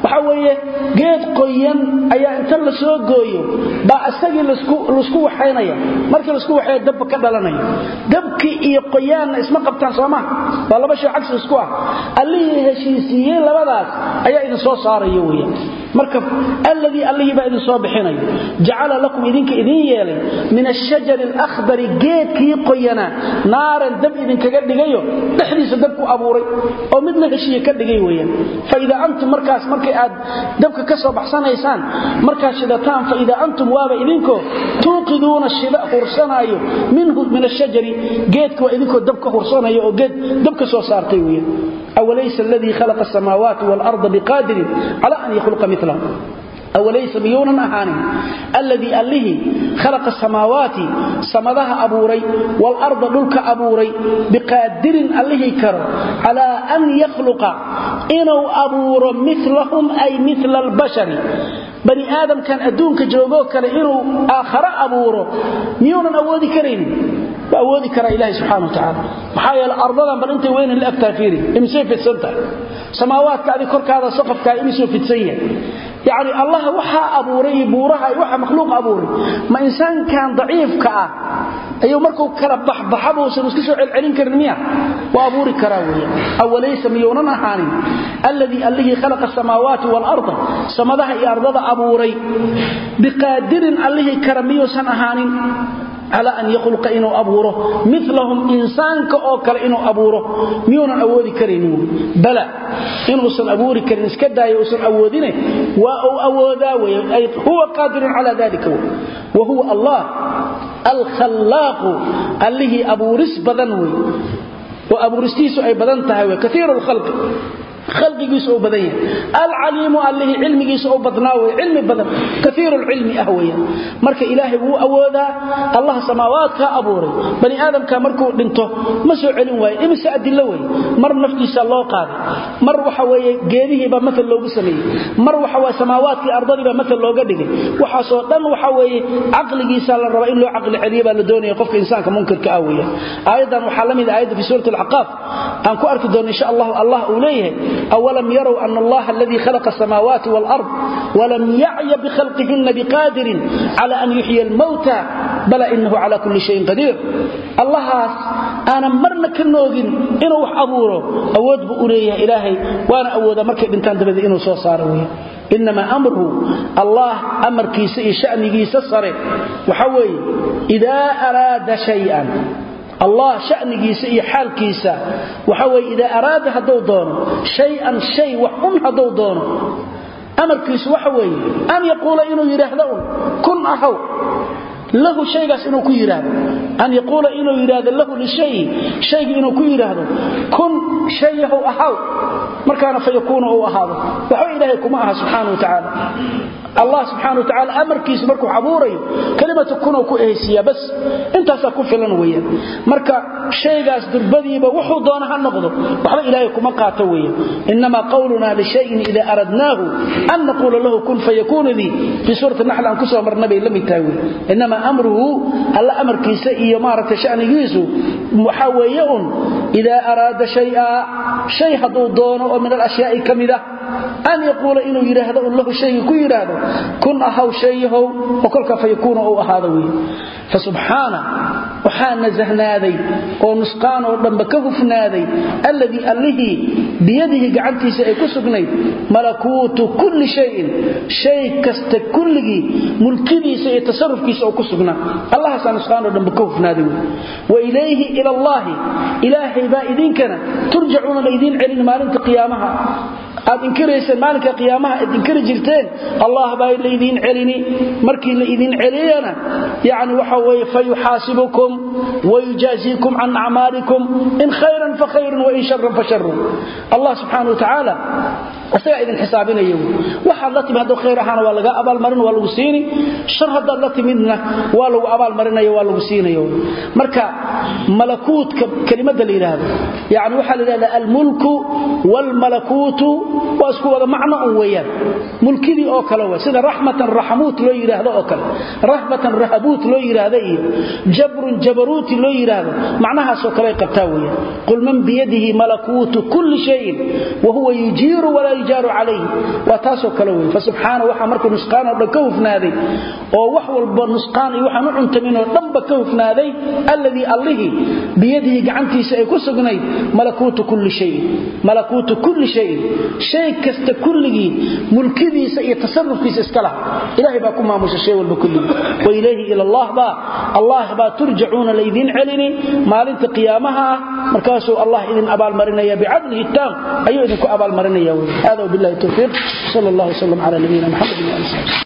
waxa weeye geed qoyan ayaa inta la soo gooyo ba asagii la isku waxaynaya markii la isku waxay dab ka dhalanaya dabki iyo qoyaan isma qabtaan Soomaa waa laba shay cagsi isku ah allihii heshiisiyay labadaas ayaa idin soo saarayo weeyaan marka alladhi ba idin soo bixinayo jacala lakum idinka idin yeelay min ash-shajar al-akhdar geedkii qoyana naaran dab idin kaga dhigayo dhaxdiisa dab ku abuuray oo mid la heshiiyay ka dhigay weeyaan fa ida antum markaas markay aad dabka ka soo baxsanaysaan markaas shidataan fa ida antum waaba idinko tuuqiduna shida hursanayo minhu min ash-shajari geedku waa idinko dabka hursanayo oo geed dabka soo saartay weeyaan awalaysa alladhi khalaqa as-samawati wal-ardha biqadirin ala an yakhluqa mithlahum أوليس ميونا أهاني الذي أله خلق السماوات سمدها أبوري والأرض دلك أبوري بقادر أله كرم على أن يخلق إنه أبور مثلهم أي مثل البشر بني آدم كان أدونك جوابوك لإنه آخر أبوره ميونا أودي كريم بأودي كرا إلهي سبحانه وتعالى محايا الأرض بل أنت وين اللي أكتافيري إمسي في السنتر سماوات كذي كرك هذا سقف كإمسي في السيئة يعني الله وحى أبوري بورها وحى مخلوق أبوري ما إنسان كان ضعيف كأ أيوم مركو كرب بحبه وسنسكسو علم كرنمية وأبوري كراوية أوليس ميوننا حاني الذي خلق السماوات والأرض سمدها أرض أبوري بقادر الذي كرميه سنهاني على أن يخلق إنه أبوره مثلهم إنسان كأوكل إنه أبوره ميونا أودي كرينه بلى إنه سن أبوري كرين اسكدا يوسن أودينه وأوداوي هو قادر على ذلك وهو الله الخلاق الذي أبورس بدنوي وأبورستيس أي بدنته كثير الخلق خلقيس او بدن العليم الله علميس او بدناوي علم بدن كثير العلم اهويا marka ilaahay uu awooda Allah samaawaadka abuuray bani aadamka markuu dhinto ma soo celin way imisa adilla way mar naftiisa loo qaaday mar waxa weeye geedihiiba mid loogu sameeyay mar waxa waa samaawaadkii ardadiiba mid looga dhigay waxa soo dhan waxa weeye aqligiisa la raba in loo aqli celiyo baa la doonayo qofka insaanka munkarka aawaya aayadan waxa la mid aayada fi suurat al-aqaf aan ku arki doono insha Allah Allah uu leeyahay أولم يروا أن الله الذي خلق السماوات والأرض ولم يعي بخلقهن بقادر على أن يحيي الموتى بل إنه على كل شيء قدير الله أنا مرنا كنوغين إنه أبوره أود بأوليه إلهي وأنا أود مركب انتان دبذي إنه صارويه إنما أمره الله أمر كيسي شأن كيسي صريح وحوي إذا أراد شيئا الله شأنكيسا إيه حالكيسا وحوي إذا أراد هدو دونه شيئا شيء وحن هدو دونه أمركيس وحوي أن يقول إنه يرهدون كن أحو له شيء إنه كيراد أن يقول إنه يراد له لشيء شيء إنه كيراد كن شيء أحو مركان فيكون هو أحاضر وحوي إلهيكم أها سبحانه وتعالى الله سبحانه وتعالى أمر كيس مركو حبوري كلمة كونه كوئيسية بس انت ساكون فلان ويا مركا شيء قاس دربذيبا وحو دونها النقضة وحبا إلهيكم قاتوية إنما قولنا لشيء إذا أردناه أن نقول له كن فيكون ذي في سورة النحل عن كسوة مر النبي لم يتاوي إنما أمره الله أمر كيسي يمارة شأن يسو محاوية إذا أراد شيء هدو دونه ومن الأشياء كمذا أن يقول إنه يرهد له شيء كيراد كن أحو شيء وكلك فيكون أو أحاذوي فسبحانه وحان نزهنا ذي ونسقان ودنبكهفنا ذي الذي بيده قعنتي سيكسقني ملكوت كل شيء كست كله ملكي سيتصرف كيس أو كسقنا الله سنسقان ودنبكهفنا ذي وإليه إلى الله إلهي بائدين كان ترجعون لإذين علم مالنت قيامها aad inkiraysan maalinka qiyaamaha aad inkiri jirteen Allah baa idin celini markii la idin celiyana yaani waxa way fayuhasibukum wa yujazikum an a'malikum in khayran fa khayrun wa in sharran fa sharrun Allah subhanahu wa ta'ala asaga idin xisaabinayo waxa la timaado khayr ahaan waa laga abaal marin waa lagu siini shar hada la timidna waa lagu abaal marinayo waa lagu siinayo marka malakuutka kalimada la yiraahdo yaani waxa la yiraahdaa al-mulku wal malakuutu واسكو هذا معنى ويان ملكدي او كلا سيده رحمه رحموت لو يراهدو او كلا رهبه رهبوت لو يراهدو جبر جبروت لو يراهدو معناها سو كلا قبتا ويان قل من بيده ملكوت كل شيء وهو يجير ولا الجار عليه وتاسو كلوي فسبحانه وحا مركو نسقان او كوفنادي او wax walba nusqaan iyo waxaan u cuntamino dhanba kawfnaaday alladhi allahi biyadihi gacantiisa ay ku sugnayd malakuutu kulli shay shay kasta kulligi mulkidiisa iyo tasarrufkiisa iska laha ilaahay baa ku maamusha shay walba kulligi wa ilayhi ila allah ba turjauna laydin celini maalinta qiyaamaha markaasuu allah idin abaal marinaya bi'adlihi taam ayu idin ku abaal marinaya hada billahi tawfiq sallallahu alayhi wa sallam ala nabiyina muhammad wa alihi